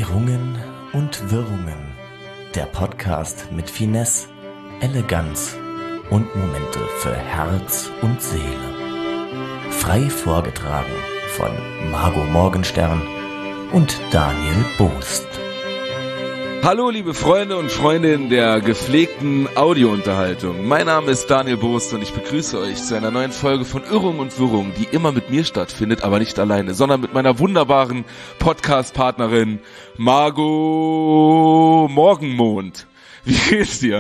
Irrungen und Wirrungen. Der Podcast mit Finesse, Eleganz und Momente für Herz und Seele. Frei vorgetragen von Margot Morgenstern und Daniel Boost. Hallo liebe Freunde und Freundinnen der gepflegten Audiounterhaltung. Mein Name ist Daniel Boost und ich begrüße euch zu einer neuen Folge von Irrung und Wirrung, die immer mit mir stattfindet, aber nicht alleine, sondern mit meiner wunderbaren Podcast-Partnerin Margot Morgenmond. Wie geht's dir?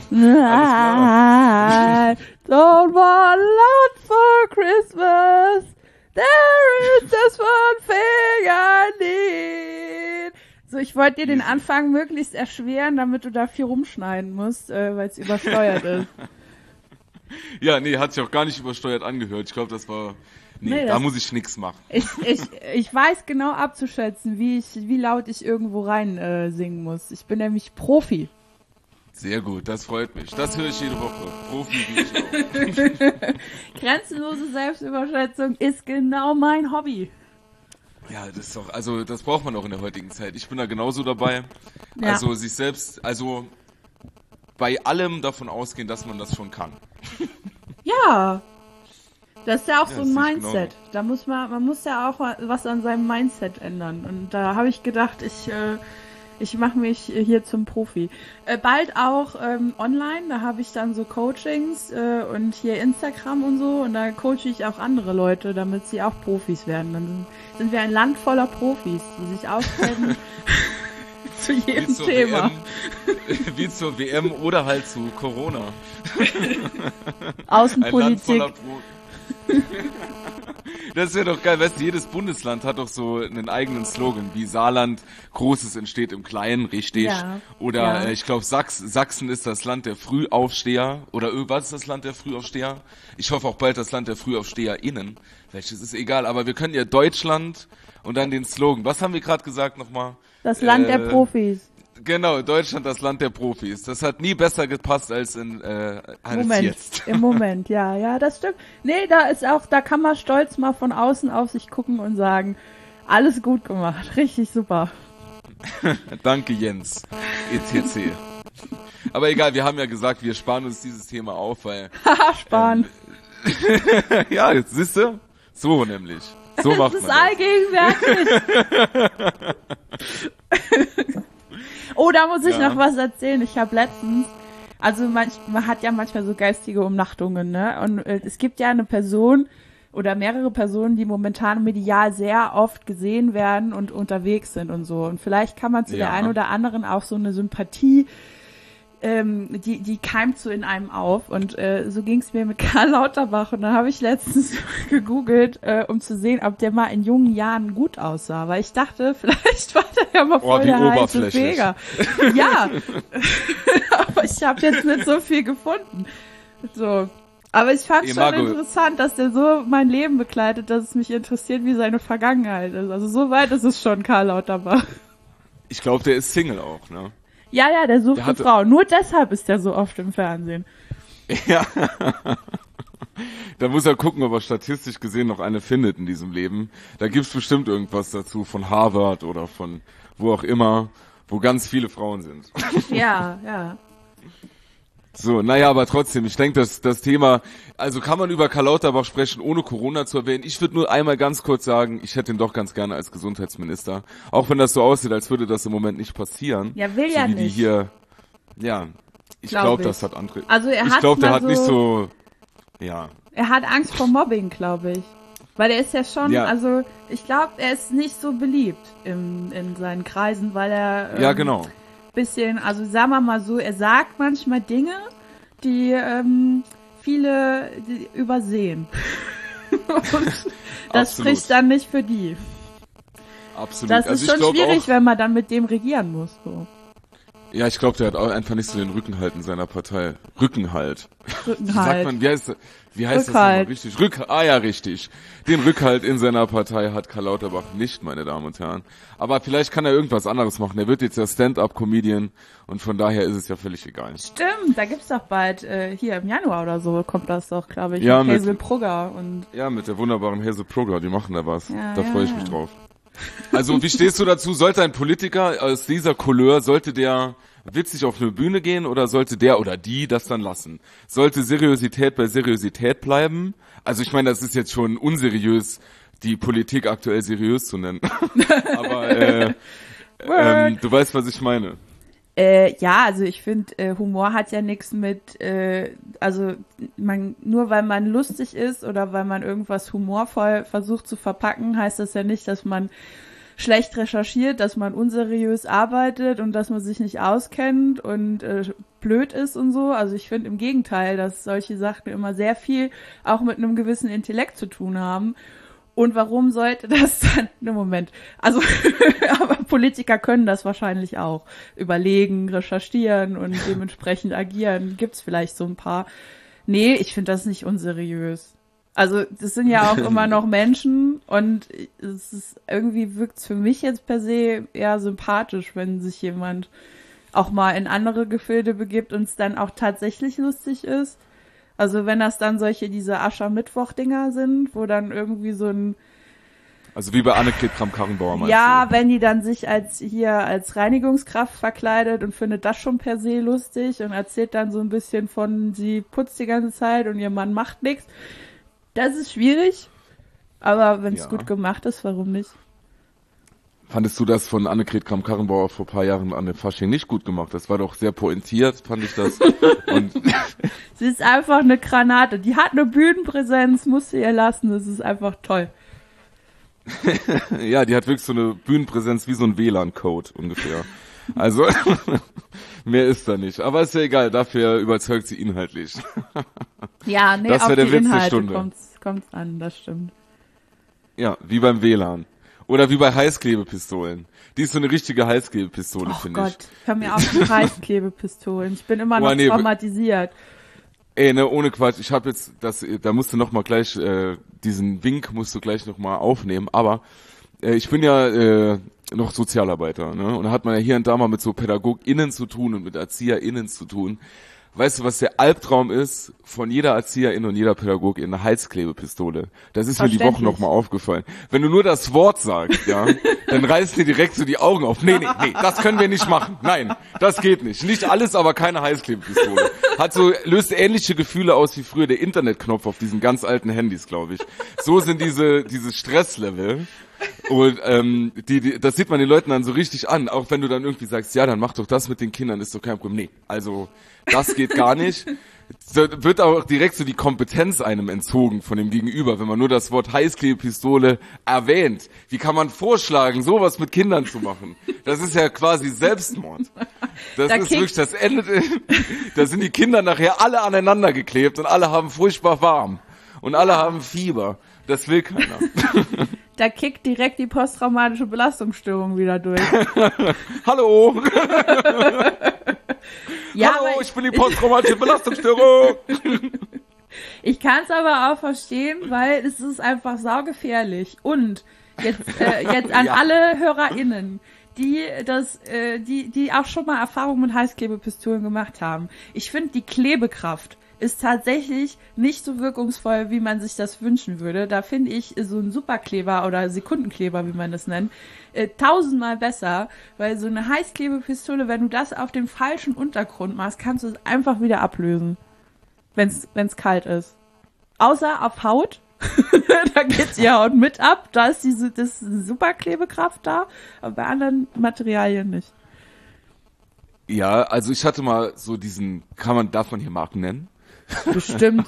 I don't want a lot for Christmas. There is just one thing I need. So, ich wollte dir den Anfang möglichst erschweren, damit du da viel rumschneiden musst, weil es übersteuert ist. Ja, nee, hat sich auch gar nicht übersteuert angehört. Ich glaube, das war... Nee, da muss ich nix machen. Ich weiß genau abzuschätzen, wie laut ich irgendwo rein singen muss. Ich bin nämlich Profi. Sehr gut, das freut mich. Das höre ich jede Woche. Profi wie ich auch. Grenzenlose Selbstüberschätzung ist genau mein Hobby. Ja, das ist doch, also das braucht man auch in der heutigen Zeit. Ich bin da genauso dabei. Ja. Also sich selbst, also bei allem davon ausgehen, dass man das schon kann. Ja. Das ist ja auch so ein das ist Mindset. Da muss man muss ja auch was an seinem Mindset ändern. Und da habe ich gedacht, ich mache mich hier zum Profi. Bald auch online, da habe ich dann so Coachings und hier Instagram und so. Und da coache ich auch andere Leute, damit sie auch Profis werden. Dann sind wir ein Land voller Profis, die sich auskennen zu jedem Thema. Wie zur WM oder halt zu Corona. Außenpolitik. Das wäre doch geil, weißt du, jedes Bundesland hat doch so einen eigenen Slogan, wie Saarland, Großes entsteht im Kleinen, richtig. Ja, oder ja. Ich glaube, Sachsen ist das Land der Frühaufsteher. Oder was ist das Land der Frühaufsteher? Ich hoffe auch bald das Land der FrühaufsteherInnen. Welches ist egal, aber wir können ja Deutschland und dann den Slogan. Was haben wir gerade gesagt nochmal? Das Land der Profis. Genau, Deutschland, das Land der Profis. Das hat nie besser gepasst als jetzt. Im Moment, ja, das stimmt. Nee, da kann man stolz mal von außen auf sich gucken und sagen, alles gut gemacht, richtig super. Danke Jens, etc. Aber egal, wir haben ja gesagt, wir sparen uns dieses Thema auf, weil... Haha, sparen. Ja, jetzt siehst du, so nämlich. So macht man das. Das ist allgegenwärtig. Oh, da muss ich noch was erzählen. Ich habe letztens, also man hat ja manchmal so geistige Umnachtungen, ne? Und es gibt ja eine Person oder mehrere Personen, die momentan medial sehr oft gesehen werden und unterwegs sind und so. Und vielleicht kann man zu der einen oder anderen auch so eine Sympathie, die keimt so in einem auf. Und so ging es mir mit Karl Lauterbach. Und dann habe ich letztens gegoogelt, um zu sehen, ob der mal in jungen Jahren gut aussah. Weil ich dachte, vielleicht war der ja mal voll der heiße Feger. Ja, aber ich habe jetzt nicht so viel gefunden. So. Aber ich fand schon interessant, dass der so mein Leben begleitet, dass es mich interessiert, wie seine Vergangenheit ist. Also so weit ist es schon, Karl Lauterbach. Ich glaube, der ist Single auch, ne? Ja, der sucht eine Frau. Nur deshalb ist der so oft im Fernsehen. Ja. Da muss er gucken, ob er statistisch gesehen noch eine findet in diesem Leben. Da gibt's bestimmt irgendwas dazu von Harvard oder von wo auch immer, wo ganz viele Frauen sind. Ja. So, naja, aber trotzdem, ich denke, dass das Thema, also kann man über Karl Lauterbach sprechen, ohne Corona zu erwähnen. Ich würde nur einmal ganz kurz sagen, ich hätte ihn doch ganz gerne als Gesundheitsminister. Auch wenn das so aussieht, als würde das im Moment nicht passieren. Ja, will so ja wie nicht. Die hier, ja, ich glaube, das hat andere. Also ich glaube, der hat nicht so, ja. Er hat Angst vor Mobbing, glaube ich. Weil er ist ja schon, also ich glaube, er ist nicht so beliebt in seinen Kreisen, weil er ja, genau. Bisschen, also sagen wir mal so, er sagt manchmal Dinge, die viele übersehen. Und das spricht dann nicht für die. Absolut. Das ist schon schwierig, wenn man dann mit dem regieren muss. So. Ja, ich glaube, der hat auch einfach nicht so den Rückenhalt in seiner Partei. Rückenhalt. Wie sagt man, wie heißt das nochmal richtig? Ja, richtig. Den Rückhalt in seiner Partei hat Karl Lauterbach nicht, meine Damen und Herren. Aber vielleicht kann er irgendwas anderes machen. Er wird jetzt ja Stand-up-Comedian und von daher ist es ja völlig egal. Stimmt, da gibt's doch bald, hier im Januar oder so kommt das doch, glaube ich, ja, mit Hazel Brugger. Und ja, mit der wunderbaren Hazel Brugger, die machen da was. Ja, da freue ich mich drauf. Also wie stehst du dazu? Sollte ein Politiker aus dieser Couleur, sollte der witzig auf eine Bühne gehen oder sollte der oder die das dann lassen? Sollte Seriosität bei Seriosität bleiben? Also ich meine, das ist jetzt schon unseriös, die Politik aktuell seriös zu nennen. Aber du weißt, was ich meine. Ja, also ich finde, Humor hat ja nichts mit, also nur weil man lustig ist oder weil man irgendwas humorvoll versucht zu verpacken, heißt das ja nicht, dass man schlecht recherchiert, dass man unseriös arbeitet und dass man sich nicht auskennt und blöd ist und so. Also ich finde im Gegenteil, dass solche Sachen immer sehr viel auch mit einem gewissen Intellekt zu tun haben. Und warum sollte das dann, Moment, also, aber Politiker können das wahrscheinlich auch. Überlegen, recherchieren und dementsprechend agieren. Gibt's vielleicht so ein paar. Nee, ich finde das nicht unseriös. Also, das sind ja auch immer noch Menschen und es ist, irgendwie wirkt's für mich jetzt per se eher sympathisch, wenn sich jemand auch mal in andere Gefilde begibt und es dann auch tatsächlich lustig ist. Also wenn das dann diese Aschermittwoch-Dinger sind, wo dann irgendwie so ein... Also wie bei Annegret Kramp-Karrenbauer meinst Ja, du? wenn die dann sich als Reinigungskraft verkleidet und findet das schon per se lustig und erzählt dann so ein bisschen von, sie putzt die ganze Zeit und ihr Mann macht nichts. Das ist schwierig, aber wenn es gut gemacht ist, warum nicht? Fandest du das von Annegret Kramp-Karrenbauer vor ein paar Jahren an der Fasching nicht gut gemacht? Das war doch sehr pointiert, fand ich das. Und sie ist einfach eine Granate. Die hat eine Bühnenpräsenz, musst du ihr lassen. Das ist einfach toll. Ja, die hat wirklich so eine Bühnenpräsenz wie so ein WLAN-Code ungefähr. Also, mehr ist da nicht. Aber ist ja egal, dafür überzeugt sie inhaltlich. Ja, nee, das auf der die Witz Inhalte der Stunde. kommt's an, das stimmt. Ja, wie beim WLAN. Oder wie bei Heißklebepistolen. Die ist so eine richtige Heißklebepistole, finde ich. Oh Gott, hör mir auf mit Heißklebepistolen. Ich bin immer noch traumatisiert. Ey, ne, ohne Quatsch. Ich habe jetzt da musst du noch mal gleich, diesen Wink musst du gleich noch mal aufnehmen. Aber ich bin ja noch Sozialarbeiter, ne? Und da hat man ja hier und da mal mit so PädagogInnen zu tun und mit ErzieherInnen zu tun. Weißt du, was der Albtraum ist von jeder Erzieherin und jeder Pädagogin? Eine Heißklebepistole. Das ist mir die Woche noch mal aufgefallen. Wenn du nur das Wort sagst, ja, dann reißt dir direkt so die Augen auf. Nee, das können wir nicht machen. Nein, das geht nicht. Nicht alles, aber keine Heißklebepistole. Löst ähnliche Gefühle aus wie früher der Internetknopf auf diesen ganz alten Handys, glaube ich. So sind dieses Stresslevel. Und das sieht man den Leuten dann so richtig an, auch wenn du dann irgendwie sagst, ja, dann mach doch das mit den Kindern, ist doch kein Problem. Nee, also das geht gar nicht. Da wird auch direkt so die Kompetenz einem entzogen von dem Gegenüber, wenn man nur das Wort Heißklebepistole erwähnt. Wie kann man vorschlagen, sowas mit Kindern zu machen? Das ist ja quasi Selbstmord. Das ist wirklich das Ende. Da sind die Kinder nachher alle aneinander geklebt und alle haben furchtbar warm. Und alle haben Fieber. Das will keiner. Da kickt direkt die posttraumatische Belastungsstörung wieder durch. Hallo! Ja, hallo, ich bin die posttraumatische Belastungsstörung! Ich kann es aber auch verstehen, weil es ist einfach saugefährlich. Und jetzt an alle HörerInnen, die auch schon mal Erfahrungen mit Heißklebepistolen gemacht haben. Ich finde, die Klebekraft ist tatsächlich nicht so wirkungsvoll, wie man sich das wünschen würde. Da finde ich so ein Superkleber oder Sekundenkleber, wie man das nennt, 1000-mal besser, weil so eine Heißklebepistole, wenn du das auf den falschen Untergrund machst, kannst du es einfach wieder ablösen, wenn's kalt ist. Außer auf Haut, da geht die Haut mit ab, da ist das Superklebekraft da, aber bei anderen Materialien nicht. Ja, also ich hatte mal so darf man hier Marken nennen? Bestimmt.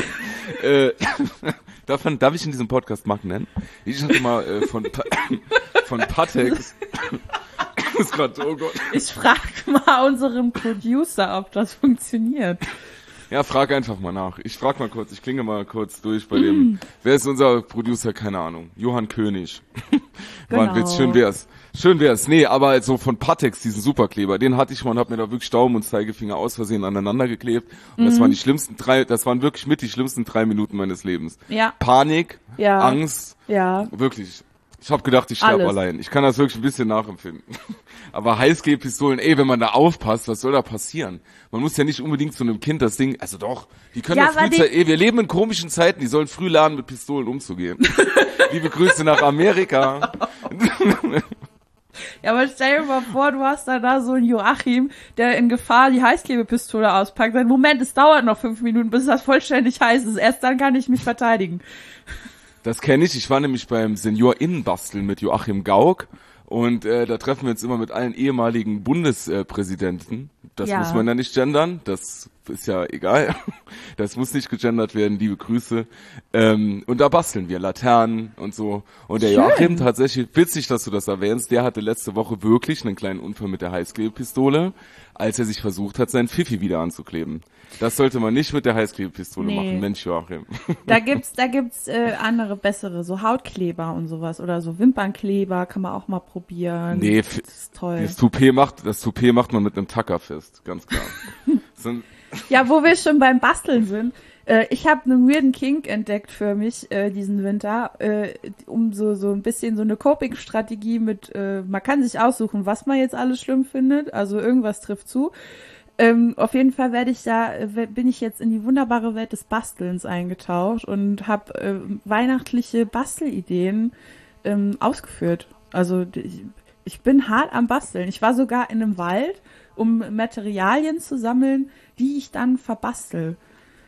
Darf ich in diesem Podcast Marken nennen? Ich hatte mal von Patex. Oh Gott. Ich frage mal unseren Producer, ob das funktioniert. Ja, frag einfach mal nach. Ich frag mal kurz, ich klinge mal kurz durch bei dem, wer ist unser Producer? Keine Ahnung. Johann König. War ein Witz, schön wär's. Nee, aber so von Patex, diesen Superkleber, den hatte ich mal und hab mir da wirklich Daumen und Zeigefinger aus Versehen aneinander geklebt. Und das waren wirklich mit die schlimmsten 3 Minuten meines Lebens. Ja. Panik, ja. Angst. Ja. Wirklich. Ich habe gedacht, ich sterbe allein. Ich kann das wirklich ein bisschen nachempfinden. Aber Heißklebpistolen, wenn man da aufpasst, was soll da passieren? Man muss ja nicht unbedingt zu einem Kind das Ding, also doch, die können ja wir leben in komischen Zeiten, die sollen früh lernen, mit Pistolen umzugehen. Liebe Grüße nach Amerika. Ja, aber stell dir mal vor, du hast da so einen Joachim, der in Gefahr die Heißklebepistole auspackt. Dann, Moment, es dauert noch 5 Minuten, bis das vollständig heiß ist. Erst dann kann ich mich verteidigen. Das kenne ich. Ich war nämlich beim SeniorInnenbasteln mit Joachim Gauck. Und da treffen wir uns immer mit allen ehemaligen Bundespräsidenten. Das muss man ja nicht gendern. Das ist ja egal. Das muss nicht gegendert werden. Liebe Grüße. Und da basteln wir Laternen und so. Und der Joachim, tatsächlich, witzig, dass du das erwähnst, der hatte letzte Woche wirklich einen kleinen Unfall mit der Heißklebepistole, als er sich versucht hat, seinen Pfiffi wieder anzukleben. Das sollte man nicht mit der Heißklebepistole machen, Mensch Joachim. Da gibt's andere, bessere, so Hautkleber und sowas oder so Wimpernkleber kann man auch mal probieren. Nee, das ist toll. Das Toupet macht man mit einem Tacker fest, ganz klar. Ja, wo wir schon beim Basteln sind, ich habe einen weirden Kink entdeckt für mich diesen Winter, um so ein bisschen so eine Coping-Strategie mit, man kann sich aussuchen, was man jetzt alles schlimm findet, also irgendwas trifft zu. Auf jeden Fall bin ich jetzt in die wunderbare Welt des Bastelns eingetaucht und habe weihnachtliche Bastelideen ausgeführt. Also ich bin hart am Basteln. Ich war sogar in einem Wald, um Materialien zu sammeln, die ich dann verbastel.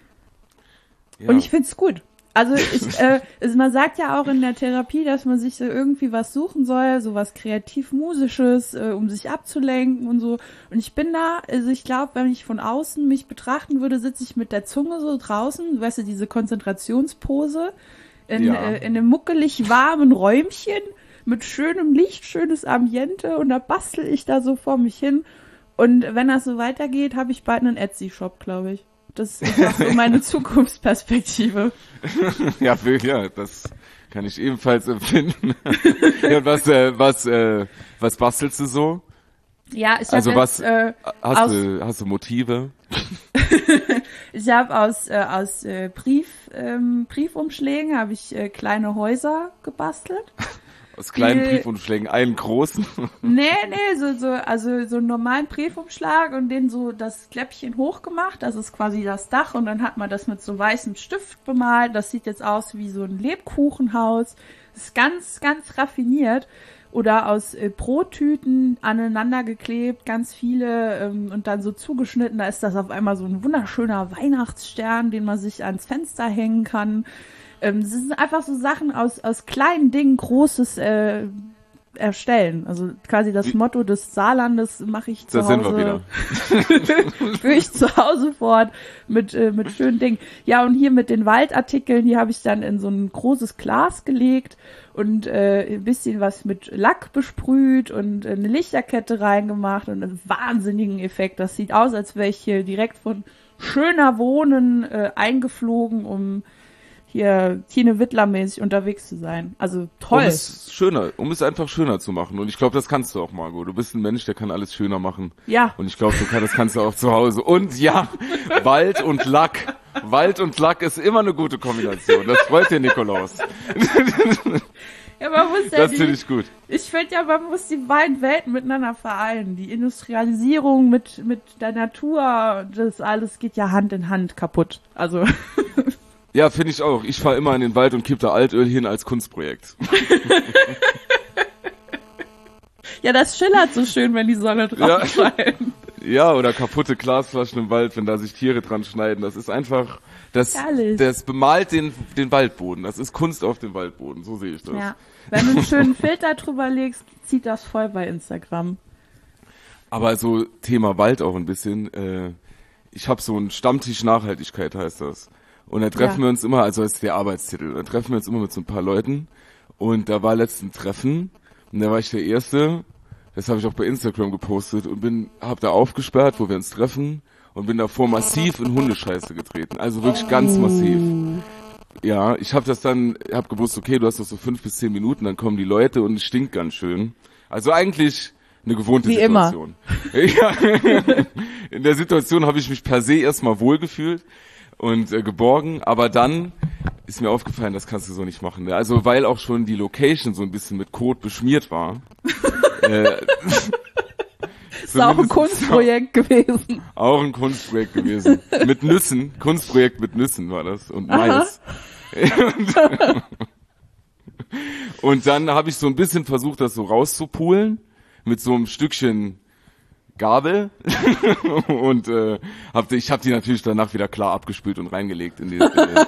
Ja. Und ich find's gut. Also man sagt ja auch in der Therapie, dass man sich so irgendwie was suchen soll, so was kreativ-musisches, um sich abzulenken und so. Und ich bin da, also ich glaube, wenn ich von außen mich betrachten würde, sitze ich mit der Zunge so draußen, weißt du, diese Konzentrationspose in einem muckelig warmen Räumchen mit schönem Licht, schönes Ambiente und da bastel ich da so vor mich hin. Und wenn das so weitergeht, habe ich bald einen Etsy-Shop, glaube ich. Das ist auch so meine Zukunftsperspektive. Ja, das kann ich ebenfalls empfinden. Ja, was bastelst du so? Ja, ich habe hast du Motive? Ich habe aus Briefumschlägen habe ich kleine Häuser gebastelt. Aus kleinen Briefumschlägen einen großen? Nee, so einen normalen Briefumschlag und den so das Kläppchen hochgemacht. Das ist quasi das Dach und dann hat man das mit so weißem Stift bemalt. Das sieht jetzt aus wie so ein Lebkuchenhaus. Das ist ganz, ganz raffiniert. Oder aus Brottüten aneinander geklebt, ganz viele und dann so zugeschnitten. Da ist das auf einmal so ein wunderschöner Weihnachtsstern, den man sich ans Fenster hängen kann. Es sind einfach so Sachen aus kleinen Dingen Großes erstellen. Also quasi das Motto des Saarlandes mache ich zu Hause. Da sind wir wieder. Führe ich zu Hause fort mit schönen Dingen. Ja, und hier mit den Waldartikeln, die habe ich dann in so ein großes Glas gelegt und ein bisschen was mit Lack besprüht und eine Lichterkette reingemacht und einen wahnsinnigen Effekt. Das sieht aus, als wäre ich hier direkt von schöner Wohnen eingeflogen, um hier Tine Wittler-mäßig unterwegs zu sein. Also toll. Um es einfach schöner zu machen. Und ich glaube, das kannst du auch, Margot. Du bist ein Mensch, der kann alles schöner machen. Ja. Und ich glaube, das kannst du auch zu Hause. Und ja, Wald und Lack. Wald und Lack ist immer eine gute Kombination. Das freut dir, Nikolaus. Ja, man muss das finde ich gut. Ich finde ja, man muss die beiden Welten miteinander vereinen. Die Industrialisierung mit der Natur, das alles geht ja Hand in Hand kaputt. Also... Ja, finde ich auch. Ich fahre immer in den Wald und kipp da Altöl hin als Kunstprojekt. Ja, das schillert so schön, wenn die Sonne drauf scheint. Ja, oder kaputte Glasflaschen im Wald, wenn da sich Tiere dran schneiden. Das ist einfach, das bemalt den Waldboden. Das ist Kunst auf dem Waldboden. So sehe ich das. Ja. Wenn du einen schönen Filter drüber legst, zieht das voll bei Instagram. Aber so Thema Wald auch ein bisschen. Ich habe so einen Stammtisch Nachhaltigkeit, heißt das. Und da treffen wir uns immer, also das ist der Arbeitstitel, da treffen wir uns immer mit so ein paar Leuten. Und da war letzten Treffen, und da war ich der Erste, das habe ich auch bei Instagram gepostet und hab da aufgesperrt, wo wir uns treffen und bin davor massiv in Hundescheiße getreten. Also wirklich ganz massiv. Ja, ich hab gewusst, okay, du hast noch so 5 bis 10 Minuten, dann kommen die Leute und es stinkt ganz schön. Also eigentlich eine gewohnte Situation. Ja. In der Situation habe ich mich per se erstmal wohlgefühlt und geborgen, aber dann ist mir aufgefallen, das kannst du so nicht machen. Also weil auch schon die Location so ein bisschen mit Kot beschmiert war. Ist auch ein Kunstprojekt gewesen. Auch ein Kunstprojekt gewesen. Mit Nüssen. Kunstprojekt mit Nüssen war das. Und Mais. Und dann habe ich so ein bisschen versucht, das so rauszupulen mit so einem Stückchen Gabel und ich habe die natürlich danach wieder klar abgespült und reingelegt in die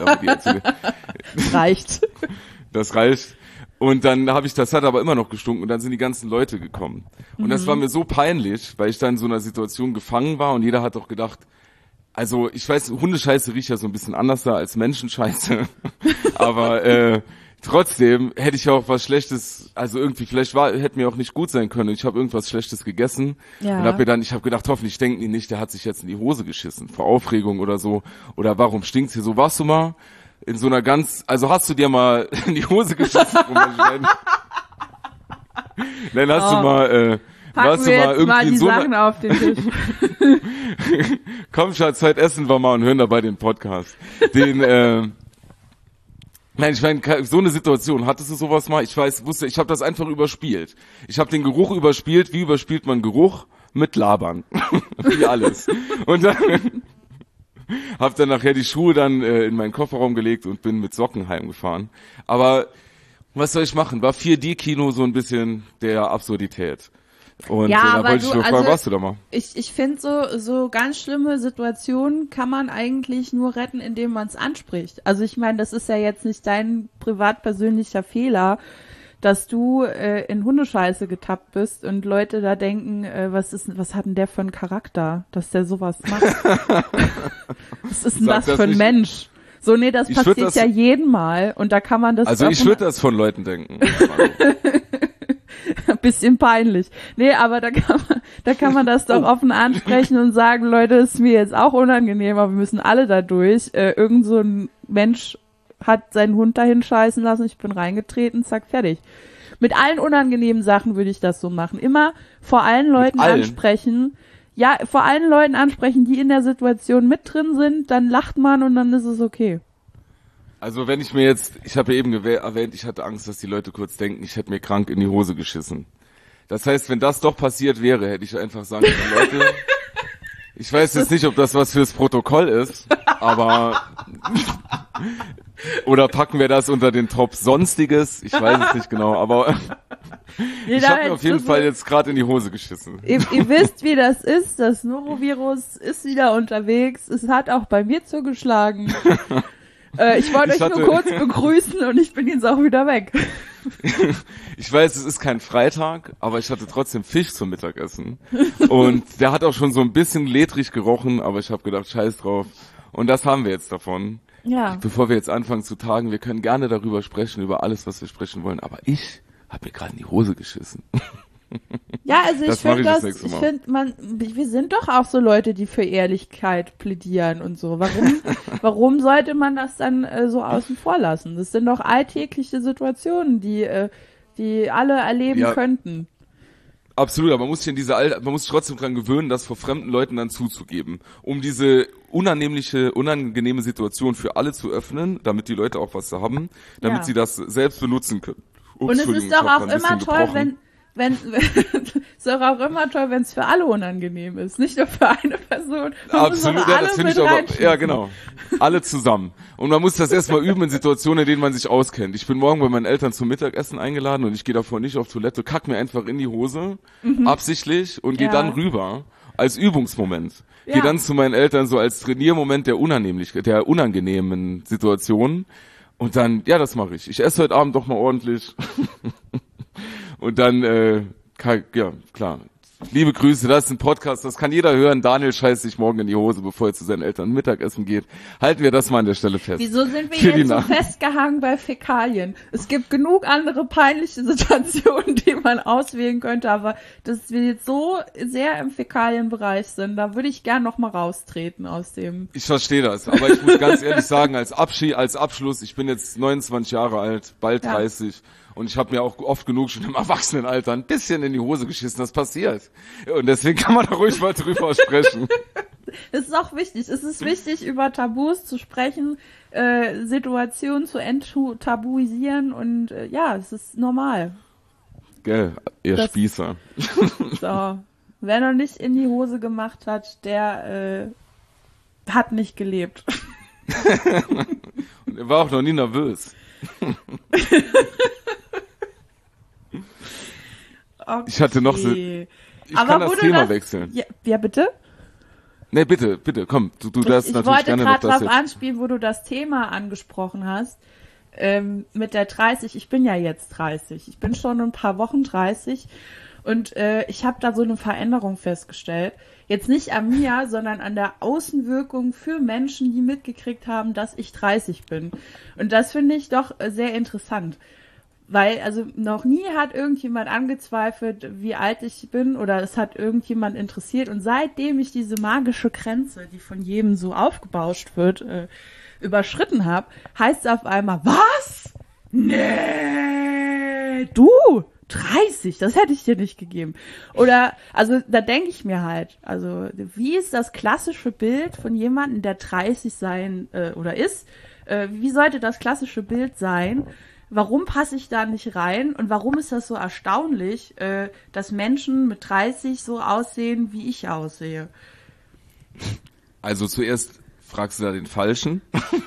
reicht. Das reicht. Und dann das hat aber immer noch gestunken und dann sind die ganzen Leute gekommen. Und das war mir so peinlich, weil ich da in so einer Situation gefangen war und jeder hat doch gedacht, also ich weiß, Hundescheiße riecht ja so ein bisschen anders da als Menschenscheiße, aber trotzdem hätte ich auch was Schlechtes, also irgendwie hätte mir auch nicht gut sein können. Ich habe irgendwas Schlechtes gegessen und ich habe gedacht, hoffentlich denken die nicht, der hat sich jetzt in die Hose geschissen vor Aufregung oder so oder warum stinkt's hier so? Warst du mal in so einer also hast du dir mal in die Hose geschissen? Dann hast du mal warst du mal irgendwie mal die Sachen auf den Tisch. Komm, Schatz, heute essen wir mal und hören dabei den Podcast. Nein, ich meine, so eine Situation, hattest du sowas mal? Ich habe das einfach überspielt. Ich habe den Geruch überspielt. Wie überspielt man Geruch? Mit Labern. Wie alles. Und dann habe dann nachher die Schuhe dann in meinen Kofferraum gelegt und bin mit Socken heimgefahren. Aber was soll ich machen? War 4D-Kino so ein bisschen der Absurdität. Und da wollte ich nur fragen, warst du da mal? Ich finde so ganz schlimme Situationen kann man eigentlich nur retten, indem man es anspricht. Also ich meine, das ist ja jetzt nicht dein privat-persönlicher Fehler, dass du in Hundescheiße getappt bist und Leute da denken, was hat denn der für einen Charakter, dass der sowas macht? Was ist denn das für ein Mensch? So, nee, das passiert ja jeden Mal und da kann man das... Also ich würde das von Leuten denken. Bisschen peinlich. Nee, aber da kann man das doch offen ansprechen und sagen, Leute, ist mir jetzt auch unangenehm, aber wir müssen alle da durch. Irgend so ein Mensch hat seinen Hund dahin scheißen lassen, ich bin reingetreten, zack, fertig. Mit allen unangenehmen Sachen würde ich das so machen. Immer vor allen Leuten ansprechen. Ja, vor allen Leuten ansprechen, die in der Situation mit drin sind, dann lacht man und dann ist es okay. Also wenn ich habe ja eben erwähnt, ich hatte Angst, dass die Leute kurz denken, ich hätte mir krank in die Hose geschissen. Das heißt, wenn das doch passiert wäre, hätte ich einfach sagen können, Leute, ich weiß jetzt nicht, ob das was fürs Protokoll ist, aber oder packen wir das unter den Top Sonstiges, ich weiß es nicht genau, aber ich habe mir auf jeden Fall jetzt gerade in die Hose geschissen. Ihr wisst, wie das ist, das Norovirus ist wieder unterwegs, es hat auch bei mir zugeschlagen. Ich wollte euch nur kurz begrüßen und ich bin jetzt auch wieder weg. Ich weiß, es ist kein Freitag, aber ich hatte trotzdem Fisch zum Mittagessen. Und der hat auch schon so ein bisschen ledrig gerochen, aber ich habe gedacht, scheiß drauf. Und das haben wir jetzt davon. Ja. Bevor wir jetzt anfangen zu tagen, wir können gerne darüber sprechen, über alles, was wir sprechen wollen, aber ich habe mir gerade in die Hose geschissen. Ja, also wir sind doch auch so Leute, die für Ehrlichkeit plädieren und so. Warum sollte man das dann so außen vor lassen? Das sind doch alltägliche Situationen, die alle erleben könnten. Absolut, aber man muss sich trotzdem dran gewöhnen, das vor fremden Leuten dann zuzugeben, um diese unangenehme Situation für alle zu öffnen, damit die Leute auch was haben, damit sie das selbst benutzen können. Und es ist doch auch immer toll, wenn es für alle unangenehm ist, nicht nur für eine Person. Absolut, ja, das finde ich aber, ja genau, alle zusammen. Und man muss das erstmal üben in Situationen, in denen man sich auskennt. Ich bin morgen bei meinen Eltern zum Mittagessen eingeladen und ich gehe davor nicht auf Toilette, kack mir einfach in die Hose, absichtlich und gehe dann rüber als Übungsmoment. Ja. Gehe dann zu meinen Eltern so als Trainiermoment der unangenehmen Situation und dann, ja, das mache ich. Ich esse heute Abend doch mal ordentlich. Und dann, ja, klar. Liebe Grüße, das ist ein Podcast, das kann jeder hören. Daniel scheißt sich morgen in die Hose, bevor er zu seinen Eltern Mittagessen geht. Halten wir das mal an der Stelle fest. Wieso sind wir jetzt so festgehangen bei Fäkalien? Es gibt genug andere peinliche Situationen, die man auswählen könnte, aber dass wir jetzt so sehr im Fäkalienbereich sind, da würde ich gern noch mal raustreten aus dem. Ich verstehe das, aber ich muss ganz ehrlich sagen, als Abschluss, ich bin jetzt 29 Jahre alt, bald 30. Und ich habe mir auch oft genug schon im Erwachsenenalter ein bisschen in die Hose geschissen, das passiert. Und deswegen kann man da ruhig mal drüber sprechen. Es ist auch wichtig. Es ist wichtig, über Tabus zu sprechen, Situationen zu enttabuisieren und ja, es ist normal. Gell, ihr Spießer. So. Wer noch nicht in die Hose gemacht hat, der hat nicht gelebt. Und er war auch noch nie nervös. Okay. Ich hatte noch so, ich kann das Thema wechseln. Ja, bitte? Nee, bitte, komm, du darfst natürlich gerne noch das. Ich wollte gerade drauf anspielen, wo du das Thema angesprochen hast, mit der 30. Ich bin ja jetzt 30. Ich bin schon ein paar Wochen 30 und ich habe da so eine Veränderung festgestellt. Jetzt nicht an mir, sondern an der Außenwirkung für Menschen, die mitgekriegt haben, dass ich 30 bin. Und das finde ich doch sehr interessant. Weil, also noch nie hat irgendjemand angezweifelt, wie alt ich bin, oder es hat irgendjemand interessiert. Und seitdem ich diese magische Grenze, die von jedem so aufgebauscht wird, überschritten habe, heißt es auf einmal, was? Nee, du, 30, das hätte ich dir nicht gegeben. Oder, also da denke ich mir halt, also wie ist das klassische Bild von jemandem, der 30 sein oder ist? Wie sollte das klassische Bild sein? Warum passe ich da nicht rein? Und warum ist das so erstaunlich, dass Menschen mit 30 so aussehen, wie ich aussehe? Also zuerst fragst du da den Falschen.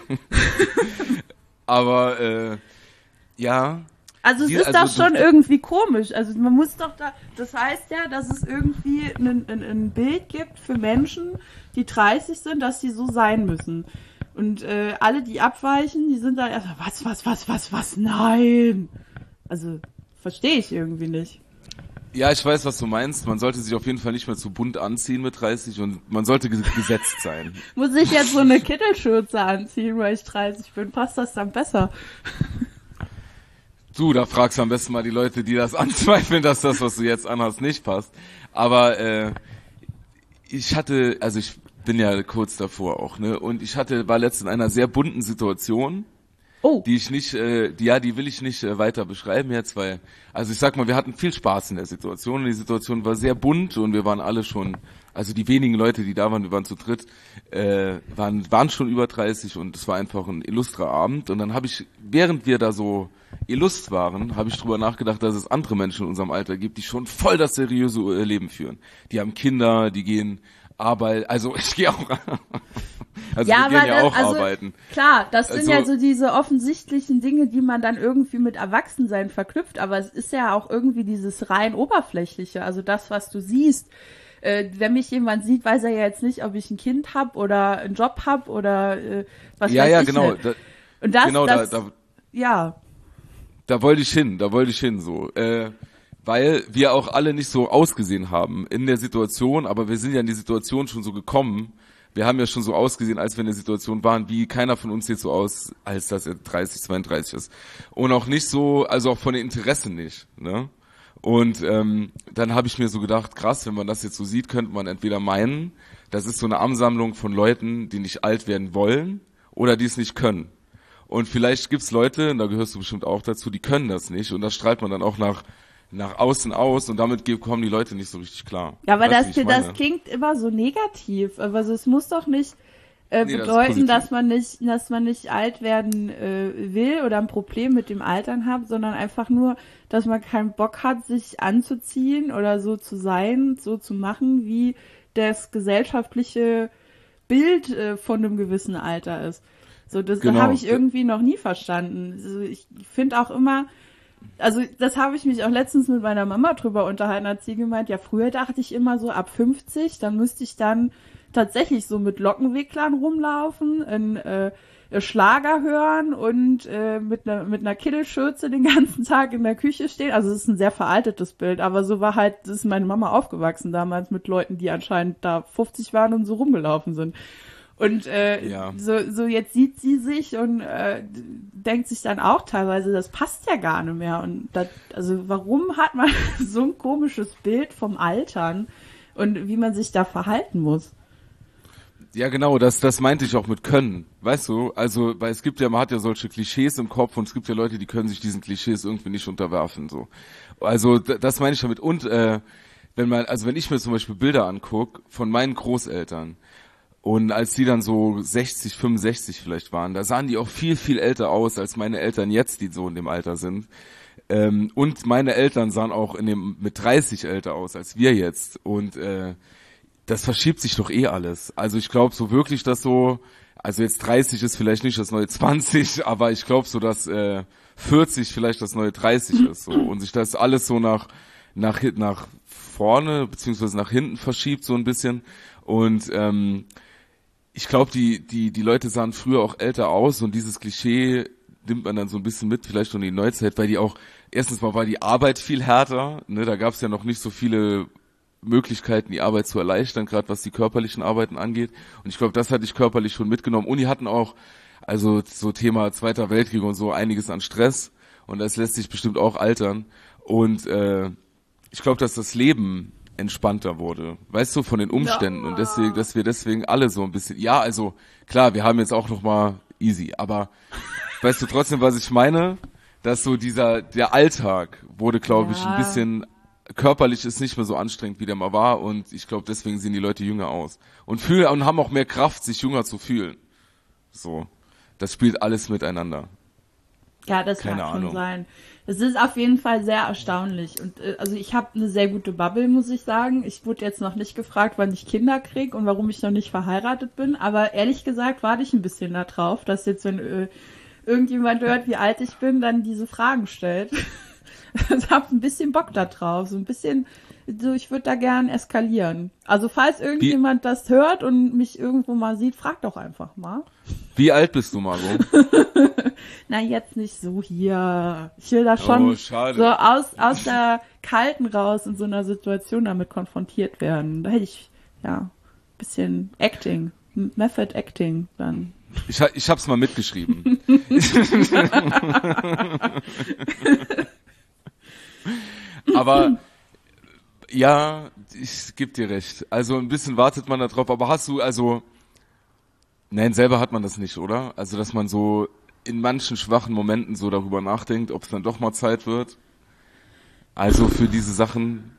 Aber ja. Also es ist doch schon irgendwie komisch. Also man muss doch da, das heißt ja, dass es irgendwie ein Bild gibt für Menschen, die 30 sind, dass sie so sein müssen. Und alle, die abweichen, die sind dann erstmal, was, nein. Also, verstehe ich irgendwie nicht. Ja, ich weiß, was du meinst. Man sollte sich auf jeden Fall nicht mehr zu bunt anziehen mit 30 und man sollte gesetzt sein. Muss ich jetzt so eine Kittelschürze anziehen, weil ich 30 bin? Passt das dann besser? Du, da fragst du am besten mal die Leute, die das anzweifeln, dass das, was du jetzt anhast, nicht passt. Aber ich bin ja kurz davor auch, ne? Und war letztens in einer sehr bunten Situation, die ich nicht, die will ich nicht weiter beschreiben jetzt, weil, also ich sag mal, wir hatten viel Spaß in der Situation und die Situation war sehr bunt und wir waren alle schon, also die wenigen Leute, die da waren, wir waren zu dritt, waren schon über 30 und es war einfach ein illustrer Abend und dann habe ich, während wir da so illust waren, habe ich drüber nachgedacht, dass es andere Menschen in unserem Alter gibt, die schon voll das seriöse Leben führen. Die haben Kinder, die gehen Arbeit, also ich gehe auch, also ja, wir gehen ja auch arbeiten. Klar, das sind ja so diese offensichtlichen Dinge, die man dann irgendwie mit Erwachsensein verknüpft, aber es ist ja auch irgendwie dieses rein oberflächliche, also das, was du siehst. Wenn mich jemand sieht, weiß er ja jetzt nicht, ob ich ein Kind hab oder einen Job hab oder was weiß ich. Ja, genau. Und das, genau, ja. Da wollte ich hin, so. Weil wir auch alle nicht so ausgesehen haben in der Situation, aber wir sind ja in die Situation schon so gekommen. Wir haben ja schon so ausgesehen, als wir in der Situation waren, wie keiner von uns sieht so aus, als dass er 30, 32 ist. Und auch nicht so, also auch von den Interessen nicht, ne? Und dann habe ich mir so gedacht, krass, wenn man das jetzt so sieht, könnte man entweder meinen, das ist so eine Ansammlung von Leuten, die nicht alt werden wollen oder die es nicht können. Und vielleicht gibt's Leute, und da gehörst du bestimmt auch dazu, die können das nicht und das strahlt man dann auch nach außen aus und damit kommen die Leute nicht so richtig klar. Ja, aber das klingt immer so negativ. Also es muss doch nicht bedeuten, dass man nicht alt werden will oder ein Problem mit dem Altern hat, sondern einfach nur, dass man keinen Bock hat, sich anzuziehen oder so zu sein, so zu machen, wie das gesellschaftliche Bild von einem gewissen Alter ist. So, das habe ich irgendwie noch nie verstanden. Also ich finde auch immer, also das habe ich mich auch letztens mit meiner Mama drüber unterhalten, hat sie gemeint, ja früher dachte ich immer so ab 50, dann müsste ich dann tatsächlich so mit Lockenwicklern rumlaufen, Schlager hören und mit einer Kittelschürze den ganzen Tag in der Küche stehen. Also es ist ein sehr veraltetes Bild, aber so ist meine Mama aufgewachsen damals mit Leuten, die anscheinend da 50 waren und so rumgelaufen sind. Und so jetzt sieht sie sich und denkt sich dann auch teilweise, das passt ja gar nicht mehr. Und also warum hat man so ein komisches Bild vom Altern und wie man sich da verhalten muss? Ja, genau, das meinte ich auch mit können, weißt du? Also, weil es gibt ja, man hat ja solche Klischees im Kopf und es gibt ja Leute, die können sich diesen Klischees irgendwie nicht unterwerfen, so. Also, das meine ich damit. Und wenn ich mir zum Beispiel Bilder angucke von meinen Großeltern, und als die dann so 60, 65 vielleicht waren, da sahen die auch viel, viel älter aus als meine Eltern jetzt, die so in dem Alter sind. Und meine Eltern sahen auch mit 30 älter aus als wir jetzt. Und das verschiebt sich doch alles. Also ich glaube so wirklich, dass so, also jetzt 30 ist vielleicht nicht das neue 20, aber ich glaube so, dass 40 vielleicht das neue 30 ist. So. Und sich das alles so nach nach vorne beziehungsweise nach hinten verschiebt so ein bisschen. Und ich glaube, die Leute sahen früher auch älter aus und dieses Klischee nimmt man dann so ein bisschen mit, vielleicht schon in die Neuzeit, weil die auch, erstens mal war die Arbeit viel härter, ne, da gab es ja noch nicht so viele Möglichkeiten, die Arbeit zu erleichtern, gerade was die körperlichen Arbeiten angeht. Und ich glaube, das hatte ich körperlich schon mitgenommen. Und die hatten auch, also so Thema Zweiter Weltkrieg und so, einiges an Stress. Und das lässt sich bestimmt auch altern. Und ich glaube, dass das Leben entspannter wurde, weißt du, von den Umständen. Ja. Und deswegen, dass wir deswegen alle so ein bisschen, ja, also klar, wir haben jetzt auch noch mal easy, aber weißt du trotzdem, was ich meine? Dass so der Alltag wurde, glaube ich, ein bisschen, körperlich ist nicht mehr so anstrengend, wie der mal war, und ich glaube, deswegen sehen die Leute jünger aus. Und haben auch mehr Kraft, sich jünger zu fühlen. So. Das spielt alles miteinander. Ja, das kann schon sein. Es ist auf jeden Fall sehr erstaunlich. Und also ich habe eine sehr gute Bubble, muss ich sagen. Ich wurde jetzt noch nicht gefragt, wann ich Kinder kriege und warum ich noch nicht verheiratet bin. Aber ehrlich gesagt warte ich ein bisschen da drauf, dass jetzt, wenn irgendjemand hört, wie alt ich bin, dann diese Fragen stellt. Ich habe ein bisschen Bock da drauf. So ein bisschen, so ich würde da gern eskalieren. Also falls irgendjemand das hört und mich irgendwo mal sieht, frag doch einfach mal. Wie alt bist du, Margot? Na, jetzt nicht so hier. Ich will da schon so aus der Kalten raus in so einer Situation damit konfrontiert werden. Da hätte ich, ein bisschen Acting, Method Acting dann. Ich hab's mal mitgeschrieben. Aber ja, ich geb dir recht. Also ein bisschen wartet man da drauf, aber hast du, nein, selber hat man das nicht, oder? Also, dass man so in manchen schwachen Momenten so darüber nachdenkt, ob es dann doch mal Zeit wird. Also für diese Sachen.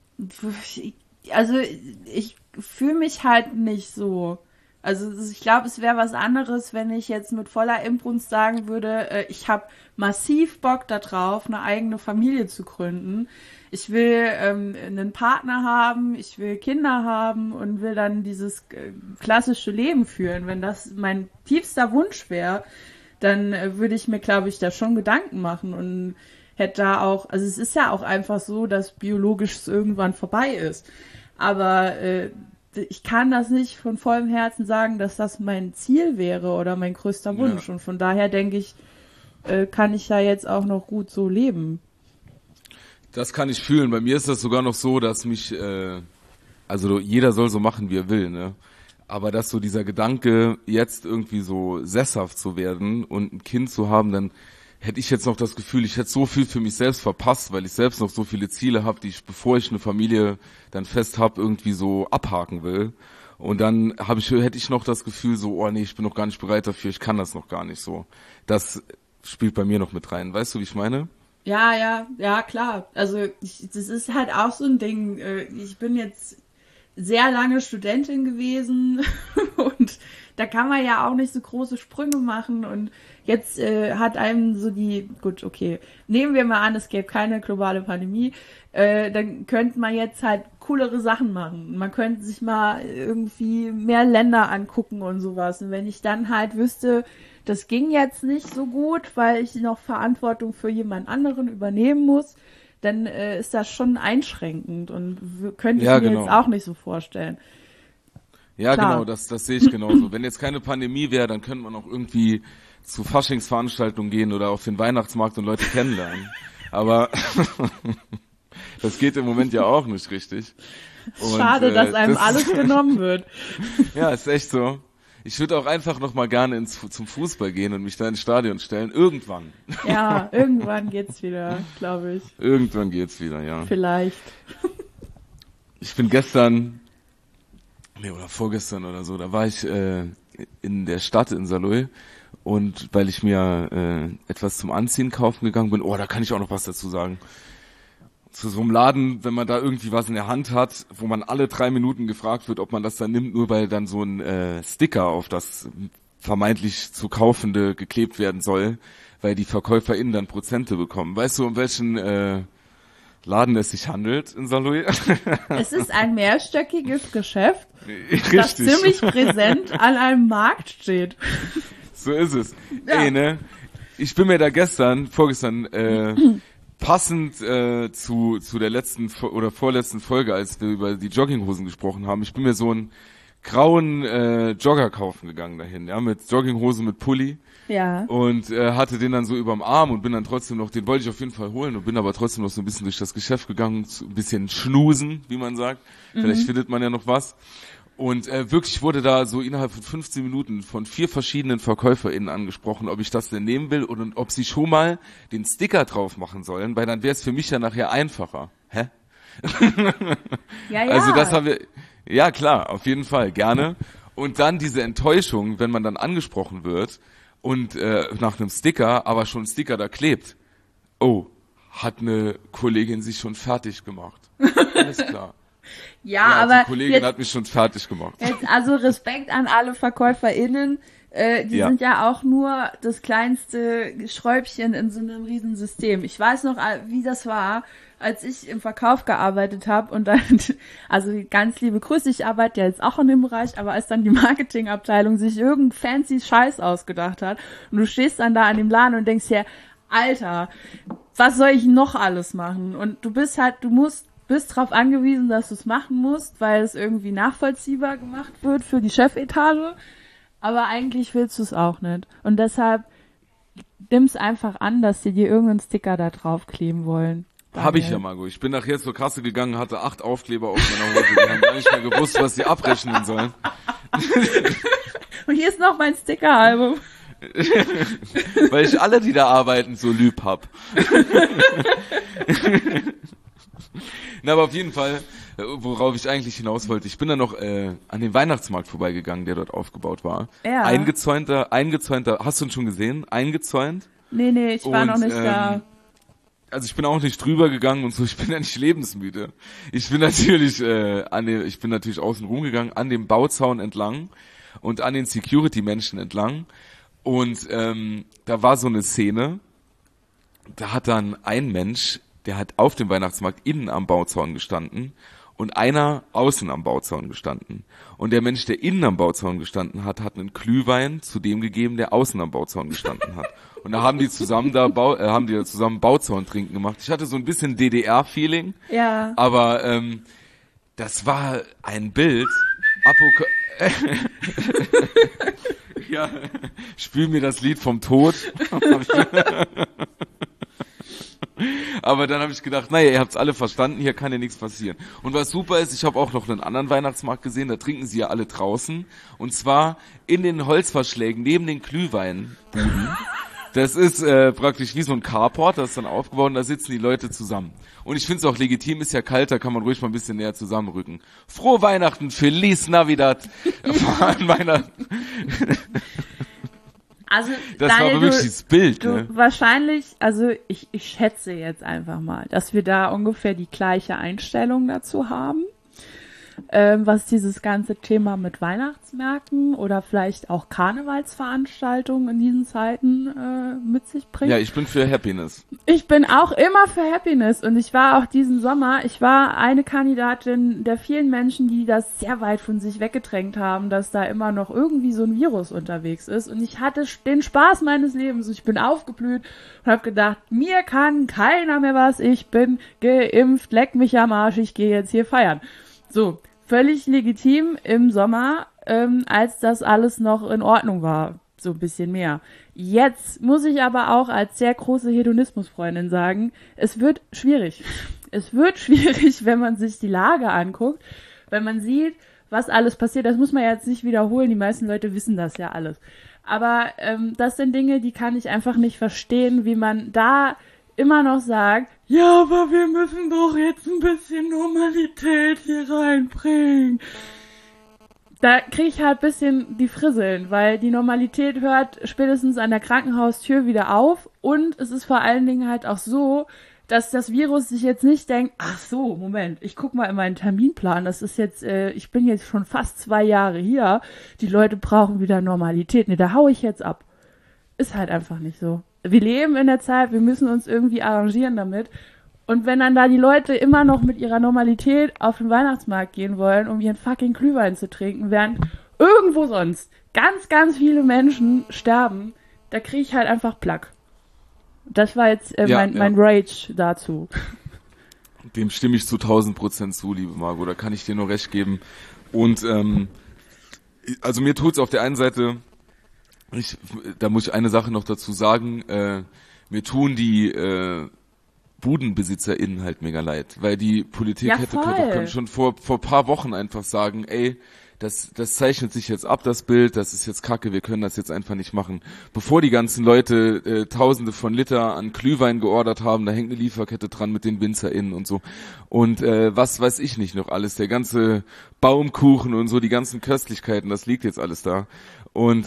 Also ich fühle mich halt nicht so. Also ich glaube, es wäre was anderes, wenn ich jetzt mit voller Inbrunst sagen würde, ich habe massiv Bock da drauf, eine eigene Familie zu gründen. Ich will einen Partner haben, ich will Kinder haben und will dann dieses klassische Leben führen. Wenn das mein tiefster Wunsch wäre, dann würde ich mir, glaube ich, da schon Gedanken machen und hätte da auch, also es ist ja auch einfach so, dass biologisch es irgendwann vorbei ist. Aber ich kann das nicht von vollem Herzen sagen, dass das mein Ziel wäre oder mein größter Wunsch. Ja. Und von daher denke ich, kann ich da jetzt auch noch gut so leben. Das kann ich fühlen. Bei mir ist das sogar noch so, dass mich, also jeder soll so machen, wie er will, ne? Aber dass so dieser Gedanke, jetzt irgendwie so sesshaft zu werden und ein Kind zu haben, dann hätte ich jetzt noch das Gefühl, ich hätte so viel für mich selbst verpasst, weil ich selbst noch so viele Ziele habe, die ich, bevor ich eine Familie dann fest habe, irgendwie so abhaken will. Und dann hätte ich noch das Gefühl so, oh nee, ich bin noch gar nicht bereit dafür, ich kann das noch gar nicht so. Das spielt bei mir noch mit rein. Weißt du, wie ich meine? Ja, klar. Also das ist halt auch so ein Ding. Ich bin jetzt sehr lange Studentin gewesen und da kann man ja auch nicht so große Sprünge machen und jetzt hat einem so nehmen wir mal an, es gäbe keine globale Pandemie, dann könnte man jetzt halt coolere Sachen machen. Man könnte sich mal irgendwie mehr Länder angucken und sowas. Und wenn ich dann halt wüsste, das ging jetzt nicht so gut, weil ich noch Verantwortung für jemand anderen übernehmen muss, dann ist das schon einschränkend und könnte ich mir jetzt auch nicht so vorstellen. Ja, klar. Genau, das sehe ich genauso. Wenn jetzt keine Pandemie wäre, dann könnte man auch irgendwie zu Faschingsveranstaltungen gehen oder auf den Weihnachtsmarkt und Leute kennenlernen. Aber das geht im Moment ja auch nicht richtig. Und, schade, dass einem alles genommen wird. Ja, ist echt so. Ich würde auch einfach noch mal gerne zum Fußball gehen und mich da ins Stadion stellen. Irgendwann. Ja, irgendwann geht's wieder, glaube ich. Irgendwann geht's wieder, ja. Vielleicht. Ich bin gestern, oder vorgestern oder so, da war ich in der Stadt in Saarlouis und weil ich mir etwas zum Anziehen kaufen gegangen bin, da kann ich auch noch was dazu sagen. Zu so einem Laden, wenn man da irgendwie was in der Hand hat, wo man alle 3 Minuten gefragt wird, ob man das dann nimmt, nur weil dann so ein Sticker auf das vermeintlich zu Kaufende geklebt werden soll, weil die VerkäuferInnen dann Prozente bekommen. Weißt du, um welchen Laden es sich handelt in Saarlouis? Es ist ein mehrstöckiges Geschäft, das ziemlich präsent an einem Markt steht. So ist es. Ja. Ey, ne? Ich bin mir da vorgestern passend zu der letzten oder vorletzten Folge, als wir über die Jogginghosen gesprochen haben, ich bin mir so einen grauen Jogger kaufen gegangen dahin, ja, mit Jogginghose mit Pulli. Ja. Und hatte den dann so überm Arm und bin dann trotzdem noch, den wollte ich auf jeden Fall holen und bin aber trotzdem noch so ein bisschen durch das Geschäft gegangen, ein bisschen schnusen, wie man sagt. Vielleicht findet man ja noch was. Und wirklich wurde da so innerhalb von 15 Minuten von 4 verschiedenen VerkäuferInnen angesprochen, ob ich das denn nehmen will und ob sie schon mal den Sticker drauf machen sollen, weil dann wäre es für mich ja nachher einfacher. Hä? Ja. Also das haben wir, ja klar, auf jeden Fall, gerne. Und dann diese Enttäuschung, wenn man dann angesprochen wird und nach einem Sticker, aber schon ein Sticker da klebt. Oh, hat eine Kollegin sich schon fertig gemacht. Alles klar. Ja, aber die Kollegin jetzt, hat mich schon fertig gemacht. Jetzt also Respekt an alle VerkäuferInnen, die sind ja auch nur das kleinste Schräubchen in so einem Riesensystem. Ich weiß noch, wie das war, als ich im Verkauf gearbeitet habe und dann, also ganz liebe Grüße, ich arbeite ja jetzt auch in dem Bereich, aber als dann die Marketingabteilung sich irgendeinen fancy Scheiß ausgedacht hat und du stehst dann da an dem Laden und denkst dir, Alter, was soll ich noch alles machen? Und du bist darauf angewiesen, dass du es machen musst, weil es irgendwie nachvollziehbar gemacht wird für die Chefetage. Aber eigentlich willst du es auch nicht. Und deshalb nimm's einfach an, dass sie dir irgendeinen Sticker da draufkleben wollen. Habe ich ja, Margot. Ich bin nachher zur Kasse gegangen, hatte 8 Aufkleber auf meiner Hose. Die haben gar nicht mehr gewusst, was sie abrechnen sollen. Und hier ist noch mein Stickeralbum. Weil ich alle, die da arbeiten, so lieb hab. Na, aber auf jeden Fall, worauf ich eigentlich hinaus wollte, ich bin dann noch an den Weihnachtsmarkt vorbeigegangen, der dort aufgebaut war. Ja. Eingezäunter, hast du ihn schon gesehen? Eingezäunt? Nee, ich war noch nicht da. Also ich bin auch nicht drüber gegangen und so, ich bin ja nicht lebensmüde. Ich bin natürlich außen rumgegangen, an dem Bauzaun entlang und an den Security-Menschen entlang. Und da war so eine Szene, da hat dann ein Mensch, der hat auf dem Weihnachtsmarkt innen am Bauzaun gestanden und einer außen am Bauzaun gestanden. Und der Mensch, der innen am Bauzaun gestanden hat, hat einen Glühwein zu dem gegeben, der außen am Bauzaun gestanden hat. Und da haben die zusammen zusammen Bauzaun trinken gemacht. Ich hatte so ein bisschen DDR-Feeling. Ja. Aber das war ein Bild. Ja, spiel mir das Lied vom Tod. Aber dann habe ich gedacht, naja, ihr habt's alle verstanden, hier kann ja nichts passieren. Und was super ist, ich habe auch noch einen anderen Weihnachtsmarkt gesehen, da trinken sie ja alle draußen. Und zwar in den Holzverschlägen neben den Glühweinbuden. Das ist praktisch wie so ein Carport, das ist dann aufgebaut und da sitzen die Leute zusammen. Und ich finde es auch legitim, ist ja kalt, da kann man ruhig mal ein bisschen näher zusammenrücken. Frohe Weihnachten, Feliz Navidad. Also, das Daniel, war wirklich dieses Bild. Ne? Wahrscheinlich, also ich schätze jetzt einfach mal, dass wir da ungefähr die gleiche Einstellung dazu haben, was dieses ganze Thema mit Weihnachtsmärkten oder vielleicht auch Karnevalsveranstaltungen in diesen Zeiten mit sich bringt. Ja, ich bin für Happiness. Ich bin auch immer für Happiness und ich war auch diesen Sommer, ich war eine Kandidatin der vielen Menschen, die das sehr weit von sich weggedrängt haben, dass da immer noch irgendwie so ein Virus unterwegs ist und ich hatte den Spaß meines Lebens. Ich bin aufgeblüht und habe gedacht, mir kann keiner mehr was, ich bin geimpft, leck mich am Arsch, ich gehe jetzt hier feiern. So, völlig legitim im Sommer, als das alles noch in Ordnung war. So ein bisschen mehr. Jetzt muss ich aber auch als sehr große Hedonismusfreundin sagen, es wird schwierig. Es wird schwierig, wenn man sich die Lage anguckt, wenn man sieht, was alles passiert. Das muss man jetzt nicht wiederholen, die meisten Leute wissen das ja alles. Aber das sind Dinge, die kann ich einfach nicht verstehen, wie man da immer noch sagt, ja, aber wir müssen doch jetzt ein bisschen Normalität hier reinbringen. Da kriege ich halt ein bisschen die Frisseln, weil die Normalität hört spätestens an der Krankenhaustür wieder auf und es ist vor allen Dingen halt auch so, dass das Virus sich jetzt nicht denkt, ach so, Moment, ich guck mal in meinen Terminplan, das ist jetzt, ich bin jetzt schon fast 2 Jahre hier, die Leute brauchen wieder Normalität, ne, da hau ich jetzt ab. Ist halt einfach nicht so. Wir leben in der Zeit, wir müssen uns irgendwie arrangieren damit. Und wenn dann da die Leute immer noch mit ihrer Normalität auf den Weihnachtsmarkt gehen wollen, um ihren fucking Glühwein zu trinken, während irgendwo sonst ganz, ganz viele Menschen sterben, da kriege ich halt einfach Plack. Das war jetzt mein Rage dazu. Dem stimme ich zu 1000% zu, liebe Margot, da kann ich dir nur recht geben. Und also mir tut's auf der einen Seite, da muss ich eine Sache noch dazu sagen, mir tun die BudenbesitzerInnen halt mega leid, weil die Politik hätte schon vor paar Wochen einfach sagen, ey, das zeichnet sich jetzt ab, das Bild, das ist jetzt kacke, wir können das jetzt einfach nicht machen. Bevor die ganzen Leute Tausende von Liter an Glühwein geordert haben, da hängt eine Lieferkette dran mit den WinzerInnen und so. Und was weiß ich nicht noch alles, der ganze Baumkuchen und so, die ganzen Köstlichkeiten, das liegt jetzt alles da. Und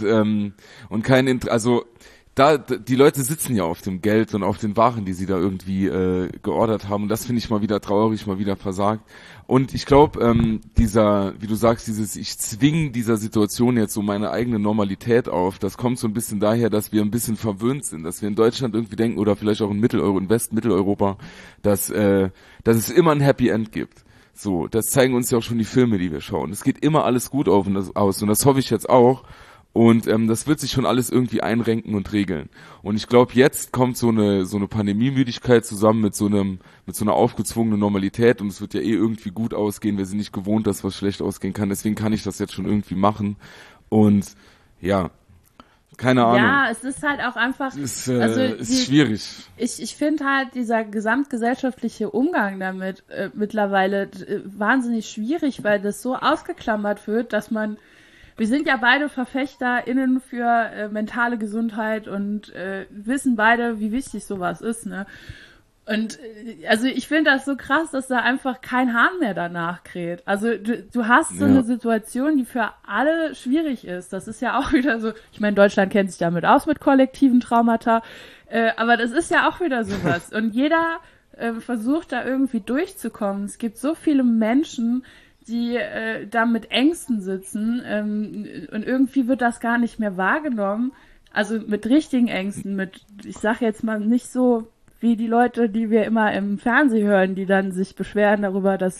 die Leute sitzen ja auf dem Geld und auf den Waren, die sie da irgendwie geordert haben. Und das finde ich mal wieder traurig, mal wieder versagt. Und ich glaube, wie du sagst, ich zwinge dieser Situation jetzt so meine eigene Normalität auf. Das kommt so ein bisschen daher, dass wir ein bisschen verwöhnt sind, dass wir in Deutschland irgendwie denken oder vielleicht auch in West-Mitteleuropa, dass es immer ein Happy End gibt. So, das zeigen uns ja auch schon die Filme, die wir schauen. Es geht immer alles gut aus und das hoffe ich jetzt auch. Und das wird sich schon alles irgendwie einrenken und regeln. Und ich glaube, jetzt kommt so eine Pandemiemüdigkeit zusammen mit so einer aufgezwungenen Normalität und es wird ja irgendwie gut ausgehen. Wir sind nicht gewohnt, dass was schlecht ausgehen kann. Deswegen kann ich das jetzt schon irgendwie machen. Und ja, keine Ahnung. Ja, es ist halt auch einfach. Ist schwierig. Ich finde halt dieser gesamtgesellschaftliche Umgang damit mittlerweile wahnsinnig schwierig, weil das so ausgeklammert wird, dass wir sind ja beide VerfechterInnen für mentale Gesundheit und wissen beide, wie wichtig sowas ist, ne? Und also ich finde das so krass, dass da einfach kein Hahn mehr danach kräht. Also du hast so eine Situation, die für alle schwierig ist. Das ist ja auch wieder so, ich meine, Deutschland kennt sich damit aus mit kollektiven Traumata, aber das ist ja auch wieder sowas. Und jeder versucht da irgendwie durchzukommen. Es gibt so viele Menschen, die da mit Ängsten sitzen und irgendwie wird das gar nicht mehr wahrgenommen. Also mit richtigen Ängsten, ich sag jetzt mal nicht so wie die Leute, die wir immer im Fernsehen hören, die dann sich beschweren darüber, dass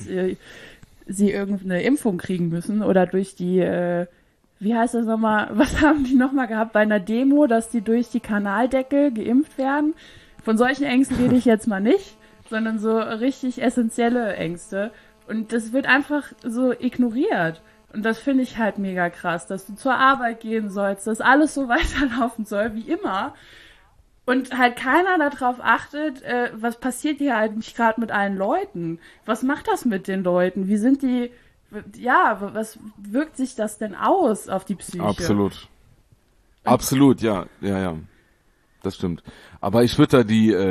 sie irgendeine Impfung kriegen müssen oder durch die, wie heißt das nochmal, was haben die nochmal gehabt bei einer Demo, dass die durch die Kanaldeckel geimpft werden. Von solchen Ängsten rede ich jetzt mal nicht, sondern so richtig essentielle Ängste. Und das wird einfach so ignoriert. Und das finde ich halt mega krass, dass du zur Arbeit gehen sollst, dass alles so weiterlaufen soll wie immer. Und halt keiner darauf achtet, was passiert hier eigentlich gerade mit allen Leuten? Was macht das mit den Leuten? Wie sind die, was wirkt sich das denn aus auf die Psyche? Absolut, ja. Das stimmt. Aber ich würde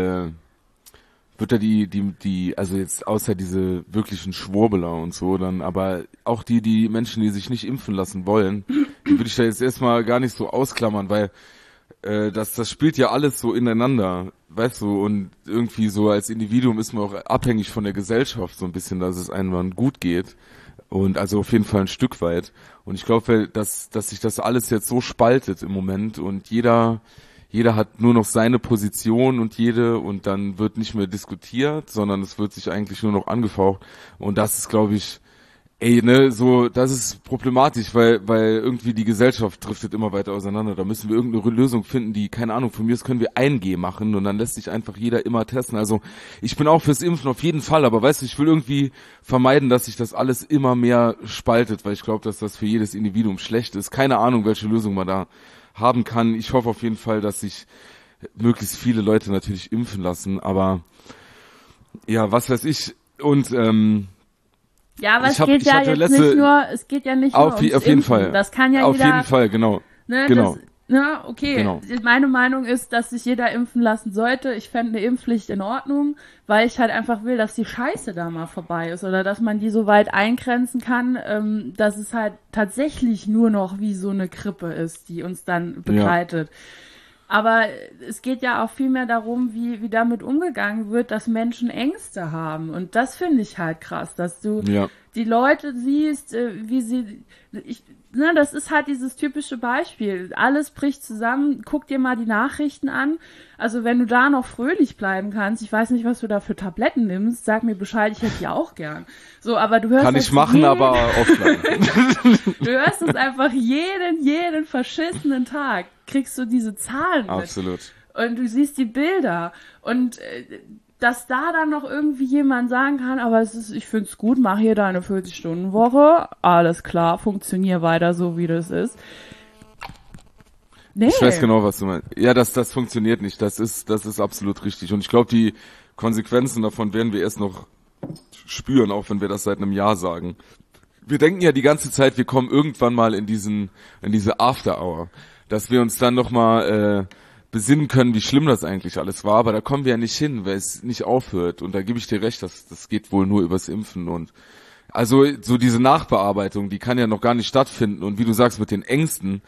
da also jetzt außer diese wirklichen Schwurbeler und so, dann aber auch die Menschen, die sich nicht impfen lassen wollen, die würde ich da jetzt erstmal gar nicht so ausklammern, weil das spielt ja alles so ineinander, weißt du, und irgendwie so als Individuum ist man auch abhängig von der Gesellschaft so ein bisschen, dass es einem gut geht und also auf jeden Fall ein Stück weit und ich glaube, dass sich das alles jetzt so spaltet im Moment und jeder hat nur noch seine Position und dann wird nicht mehr diskutiert, sondern es wird sich eigentlich nur noch angefaucht und das ist, glaube ich, das ist problematisch, weil irgendwie die Gesellschaft driftet immer weiter auseinander. Da müssen wir irgendeine Lösung finden, die, keine Ahnung, von mir aus können wir 1G machen und dann lässt sich einfach jeder immer testen. Also ich bin auch fürs Impfen auf jeden Fall, aber weißt du, ich will irgendwie vermeiden, dass sich das alles immer mehr spaltet, weil ich glaube, dass das für jedes Individuum schlecht ist. Keine Ahnung, welche Lösung man da haben kann. Ich hoffe auf jeden Fall, dass sich möglichst viele Leute natürlich impfen lassen, aber ja, was weiß ich und ja, aber es geht ja nicht nur ums auf jeden Fall. Das kann ja auf jeden Fall, genau. Ne, genau. Okay. Genau. Meine Meinung ist, dass sich jeder impfen lassen sollte. Ich fände eine Impfpflicht in Ordnung, weil ich halt einfach will, dass die Scheiße da mal vorbei ist oder dass man die so weit eingrenzen kann, dass es halt tatsächlich nur noch wie so eine Grippe ist, die uns dann begleitet. Ja. Aber es geht ja auch viel mehr darum, wie damit umgegangen wird, dass Menschen Ängste haben. Und das finde ich halt krass, dass du die Leute siehst, das ist halt dieses typische Beispiel. Alles bricht zusammen. Guck dir mal die Nachrichten an. Also wenn du da noch fröhlich bleiben kannst, ich weiß nicht, was du da für Tabletten nimmst, sag mir Bescheid, ich hätte die auch gern. So, aber du hörst kann ich machen, aber offline. Du hörst es einfach jeden verschissenen Tag. Kriegst du diese Zahlen mit. Absolut. und du siehst die Bilder und dass da dann noch irgendwie jemand sagen kann, aber ich find's gut, mach hier deine 40-Stunden-Woche, alles klar, funktionier weiter so, wie das ist. Nee. Ich weiß genau, was du meinst. Ja, das funktioniert nicht, das ist absolut richtig und ich glaube, die Konsequenzen davon werden wir erst noch spüren, auch wenn wir das seit einem Jahr sagen. Wir denken ja die ganze Zeit, wir kommen irgendwann mal in diese After-Hour, dass wir uns dann nochmal besinnen können, wie schlimm das eigentlich alles war, aber da kommen wir ja nicht hin, weil es nicht aufhört und da gebe ich dir recht, das geht wohl nur übers Impfen und also so diese Nachbearbeitung, die kann ja noch gar nicht stattfinden und wie du sagst mit den Ängsten,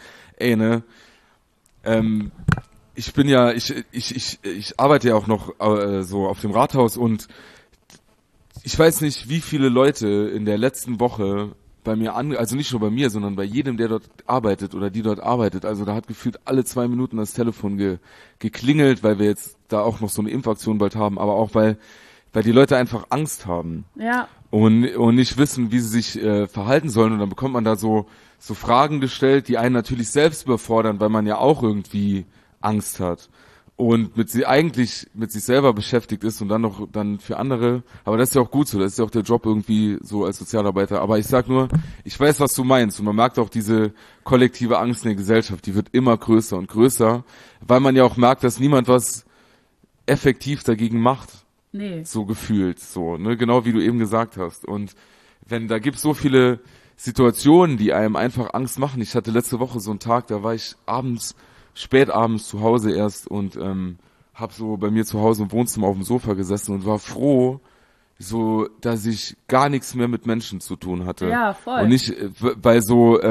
ich bin ja, ich arbeite ja auch noch so auf dem Rathaus und ich weiß nicht, wie viele Leute in der letzten Woche bei mir also nicht nur bei mir, sondern bei jedem, der dort arbeitet oder die dort arbeitet. Also da hat gefühlt alle 2 Minuten das Telefon geklingelt, weil wir jetzt da auch noch so eine Impfaktion bald haben, aber auch weil die Leute einfach Angst haben. Ja. Und nicht wissen, wie sie sich verhalten sollen. Und dann bekommt man da so Fragen gestellt, die einen natürlich selbst überfordern, weil man ja auch irgendwie Angst hat. Und mit sich selber beschäftigt ist und dann für andere, aber das ist ja auch gut so, das ist ja auch der Job irgendwie so als Sozialarbeiter, aber ich sag nur, ich weiß, was du meinst und man merkt auch diese kollektive Angst in der Gesellschaft, die wird immer größer und größer, weil man ja auch merkt, dass niemand was effektiv dagegen macht. Nee. So gefühlt, so, ne, genau wie du eben gesagt hast und da gibt's so viele Situationen, die einem einfach Angst machen. Ich hatte letzte Woche so einen Tag, da war ich spät abends zu Hause erst und hab so bei mir zu Hause im Wohnzimmer auf dem Sofa gesessen und war froh, so, dass ich gar nichts mehr mit Menschen zu tun hatte. Ja, voll. Und nicht, weil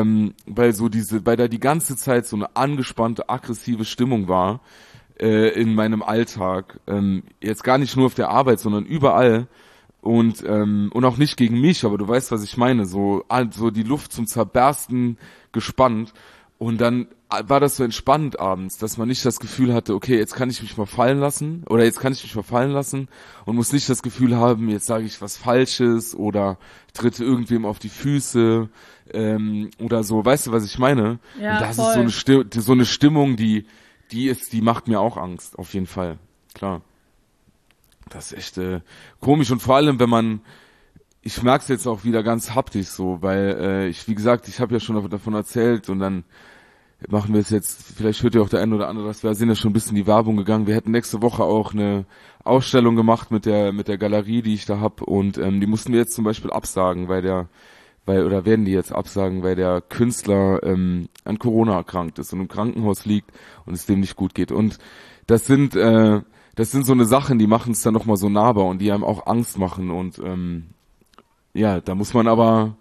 da die ganze Zeit so eine angespannte, aggressive Stimmung war in meinem Alltag. Jetzt gar nicht nur auf der Arbeit, sondern überall. Und auch nicht gegen mich, aber du weißt, was ich meine. So die Luft zum Zerbersten gespannt. Und dann war das so entspannt abends, dass man nicht das Gefühl hatte, okay, jetzt kann ich mich mal fallen lassen und muss nicht das Gefühl haben, jetzt sage ich was Falsches oder tritt irgendwem auf die Füße oder so. Weißt du, was ich meine? Ja, und das voll. ist so eine Stimmung, die macht mir auch Angst, auf jeden Fall, klar. Das ist echt komisch und vor allem, ich merke es jetzt auch wieder ganz haptisch so, weil wie gesagt, ich habe ja schon davon erzählt und dann machen wir es jetzt, vielleicht hört ja auch der eine oder andere, wir sind ja schon ein bisschen in die Werbung gegangen. Wir hätten nächste Woche auch eine Ausstellung gemacht mit der Galerie, die ich da hab und die mussten wir jetzt zum Beispiel absagen, werden die jetzt absagen, weil der Künstler an Corona erkrankt ist und im Krankenhaus liegt und es dem nicht gut geht. Und das sind so eine Sachen, die machen es dann nochmal so nahbar und die einem auch Angst machen und da muss man aber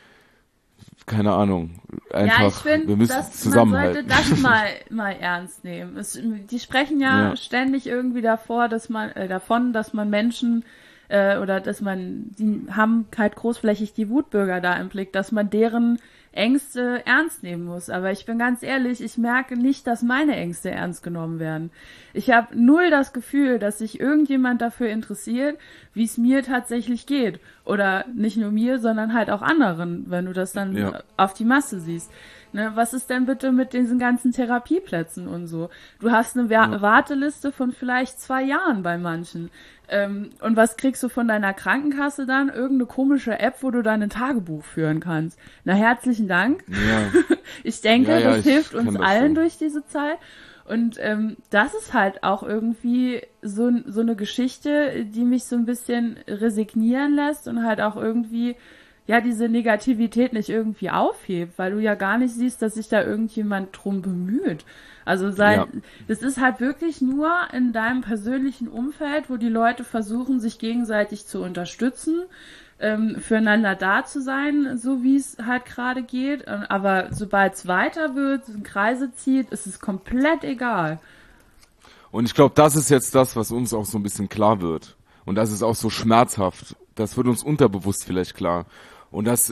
keine Ahnung, einfach, ja, ich find, wir müssen zusammenhalten. Man sollte das mal ernst nehmen. Die sprechen ja ständig irgendwie davon, dass man Menschen oder die haben halt großflächig die Wutbürger da im Blick, dass man deren Ängste ernst nehmen muss. Aber ich bin ganz ehrlich, ich merke nicht, dass meine Ängste ernst genommen werden. Ich habe null das Gefühl, dass sich irgendjemand dafür interessiert, wie es mir tatsächlich geht. Oder nicht nur mir, sondern halt auch anderen, wenn du das dann auf die Masse siehst. Ne, was ist denn bitte mit diesen ganzen Therapieplätzen und so? Du hast eine Warteliste von vielleicht 2 Jahren bei manchen. Und was kriegst du von deiner Krankenkasse dann? Irgendeine komische App, wo du dein Tagebuch führen kannst. Na, herzlichen Dank. Ja. Ich denke, das hilft uns allen durch diese Zeit. Und das ist halt auch irgendwie so eine Geschichte, die mich so ein bisschen resignieren lässt und halt auch irgendwie diese Negativität nicht irgendwie aufhebt, weil du ja gar nicht siehst, dass sich da irgendjemand drum bemüht. Also das ist halt wirklich nur in deinem persönlichen Umfeld, wo die Leute versuchen, sich gegenseitig zu unterstützen, füreinander da zu sein, so wie es halt gerade geht. Aber sobald es weiter wird, Kreise zieht, ist es komplett egal. Und ich glaube, das ist jetzt das, was uns auch so ein bisschen klar wird. Und das ist auch so schmerzhaft. Das wird uns unterbewusst vielleicht klar. Und das,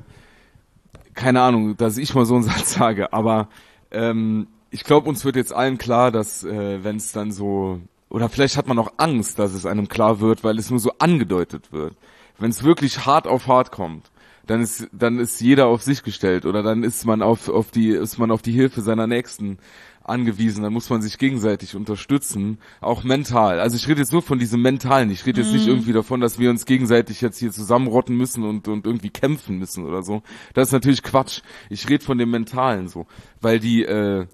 keine Ahnung, dass ich mal so einen Satz sage, aber ich glaube, uns wird jetzt allen klar, dass wenn es dann so, oder vielleicht hat man auch Angst, dass es einem klar wird, weil es nur so angedeutet wird. Wenn es wirklich hart auf hart kommt, dann ist jeder auf sich gestellt oder dann ist man auf die Hilfe seiner Nächsten angewiesen, dann muss man sich gegenseitig unterstützen, auch mental. Also ich rede jetzt nur von diesem Mentalen, ich rede jetzt nicht irgendwie davon, dass wir uns gegenseitig jetzt hier zusammenrotten müssen und irgendwie kämpfen müssen oder so. Das ist natürlich Quatsch. Ich rede von dem Mentalen so, weil die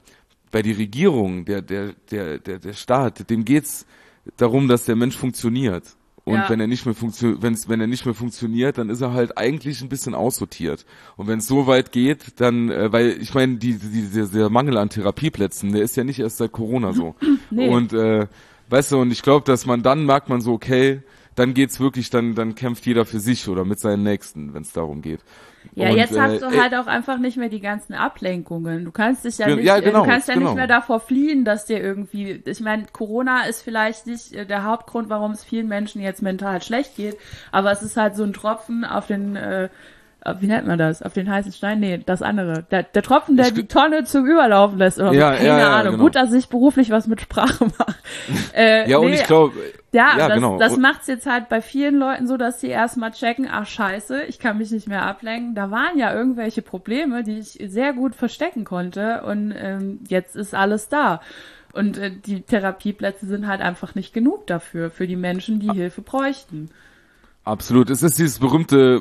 Regierung, der Staat, dem geht's darum, dass der Mensch funktioniert. Und wenn er nicht mehr funktioniert, dann ist er halt eigentlich ein bisschen aussortiert. Und wenn es so weit geht, dann, weil ich meine, dieser Mangel an Therapieplätzen, der ist ja nicht erst seit Corona so. Nee. Und weißt du, und ich glaube, dass man dann merkt man so, okay, dann geht's wirklich, dann kämpft jeder für sich oder mit seinen Nächsten, wenn es darum geht. Ja, und jetzt hast du halt auch einfach nicht mehr die ganzen Ablenkungen. Du kannst dich ja nicht, du kannst ja nicht mehr davor fliehen, dass dir irgendwie, ich meine, Corona ist vielleicht nicht der Hauptgrund, warum es vielen Menschen jetzt mental schlecht geht, aber es ist halt so ein Tropfen auf den, wie nennt man das? Auf den heißen Stein? Nee, das andere. Der Tropfen, der die Tonne zum Überlaufen lässt. Oder keine Ahnung. Genau. Gut, dass ich beruflich was mit Sprache mache. Und ich glaube... Das macht's jetzt halt bei vielen Leuten so, dass sie erstmal checken, ach scheiße, ich kann mich nicht mehr ablenken. Da waren ja irgendwelche Probleme, die ich sehr gut verstecken konnte und jetzt ist alles da. Und die Therapieplätze sind halt einfach nicht genug dafür, für die Menschen, die Hilfe bräuchten. Absolut. Es ist dieses berühmte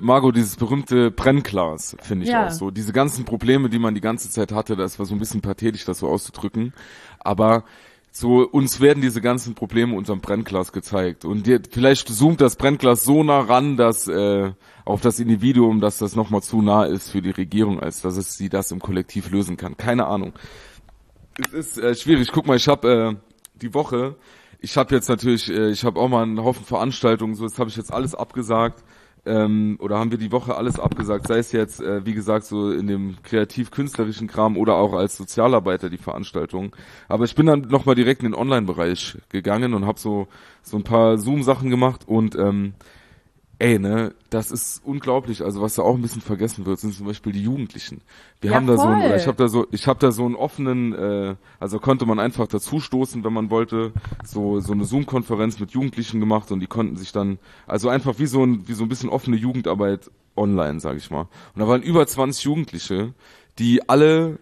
Brennglas, finde ich auch so. Diese ganzen Probleme, die man die ganze Zeit hatte, das war so ein bisschen pathetisch, das so auszudrücken. Aber so, uns werden diese ganzen Probleme unterm Brennglas gezeigt. Und vielleicht zoomt das Brennglas so nah ran, dass auf das Individuum, dass das nochmal zu nah ist für die Regierung, als dass sie das im Kollektiv lösen kann. Keine Ahnung. Es ist schwierig. Guck mal, ich habe die Woche... Ich habe jetzt natürlich, ich habe auch mal einen Haufen Veranstaltungen, so das habe ich jetzt alles abgesagt, oder haben wir die Woche alles abgesagt, sei es jetzt, wie gesagt, so in dem kreativ-künstlerischen Kram oder auch als Sozialarbeiter die Veranstaltung. Aber ich bin dann nochmal direkt in den Online-Bereich gegangen und habe so ein paar Zoom-Sachen gemacht und das ist unglaublich. Also was da auch ein bisschen vergessen wird, sind zum Beispiel die Jugendlichen. Wir haben da ich habe da so einen offenen, also konnte man einfach dazustoßen, wenn man wollte, so eine Zoom-Konferenz mit Jugendlichen gemacht und die konnten sich dann, also einfach wie so ein bisschen offene Jugendarbeit online, sage ich mal. Und da waren über 20 Jugendliche, die alle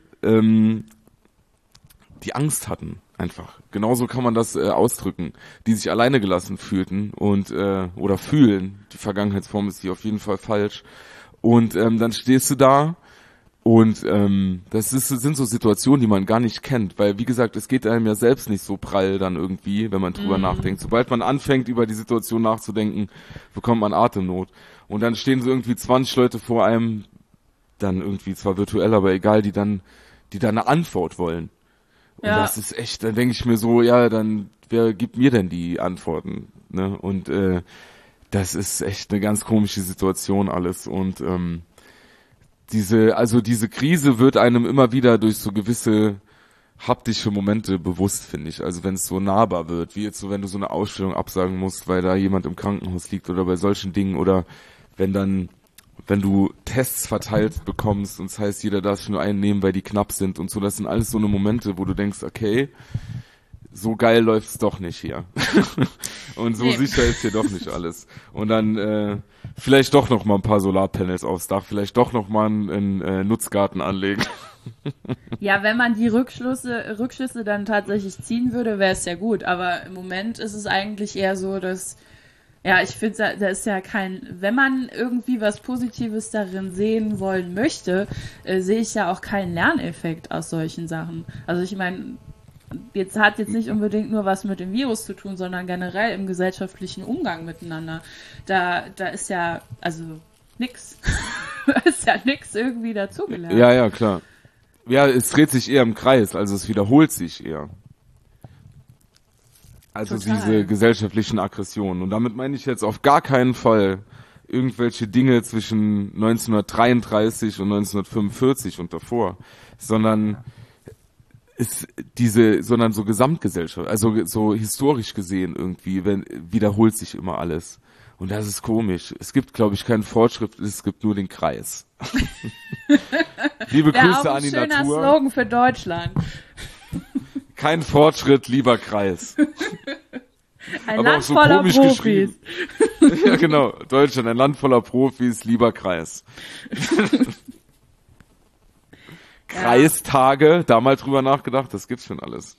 die Angst hatten. Einfach. Genauso kann man das ausdrücken, die sich alleine gelassen fühlten und oder fühlen. Die Vergangenheitsform ist hier auf jeden Fall falsch. Und dann stehst du da und sind so Situationen, die man gar nicht kennt, weil wie gesagt, es geht einem ja selbst nicht so prall dann irgendwie, wenn man drüber nachdenkt. Sobald man anfängt, über die Situation nachzudenken, bekommt man Atemnot. Und dann stehen so irgendwie 20 Leute vor einem, dann irgendwie zwar virtuell, aber egal, die dann eine Antwort wollen. Und das ist echt, dann denke ich mir so, ja, dann, wer gibt mir denn die Antworten? Ne? Und das ist echt eine ganz komische Situation alles. Und diese Krise wird einem immer wieder durch so gewisse haptische Momente bewusst, finde ich. Also wenn es so nahbar wird, wie jetzt so, wenn du so eine Ausstellung absagen musst, weil da jemand im Krankenhaus liegt oder bei solchen Dingen oder wenn du Tests verteilt bekommst und das heißt, jeder darf sich nur einen nehmen, weil die knapp sind und so, das sind alles so eine Momente, wo du denkst, okay, so geil läuft's doch nicht hier. Und so sicher ist hier doch nicht alles. Und dann vielleicht doch noch mal ein paar Solarpanels aufs Dach, vielleicht doch noch mal einen Nutzgarten anlegen. Ja, wenn man die Rückschlüsse dann tatsächlich ziehen würde, wäre es ja gut. Aber im Moment ist es eigentlich eher so, dass ja, ich finde, da ist ja wenn man irgendwie was Positives darin sehen wollen möchte, sehe ich ja auch keinen Lerneffekt aus solchen Sachen. Also ich meine, hat jetzt nicht unbedingt nur was mit dem Virus zu tun, sondern generell im gesellschaftlichen Umgang miteinander. Da ist ja, also nix. Da ist ja nix irgendwie dazugelernt. Ja, klar. Ja, es dreht sich eher im Kreis, also es wiederholt sich eher. Also total. Diese gesellschaftlichen Aggressionen. Und damit meine ich jetzt auf gar keinen Fall irgendwelche Dinge zwischen 1933 und 1945 und davor, sondern so Gesamtgesellschaft, also so historisch gesehen irgendwie, wiederholt sich immer alles. Und das ist komisch. Es gibt, glaube ich, keinen Fortschritt, es gibt nur den Kreis. Liebe Grüße an die Natur. Schöner Slogan für Deutschland. Kein Fortschritt, lieber Kreis. Ein Land so voller Profis. Ja, genau. Deutschland, ein Land voller Profis, lieber Kreis. Kreistage, da mal drüber nachgedacht, das gibt's schon alles.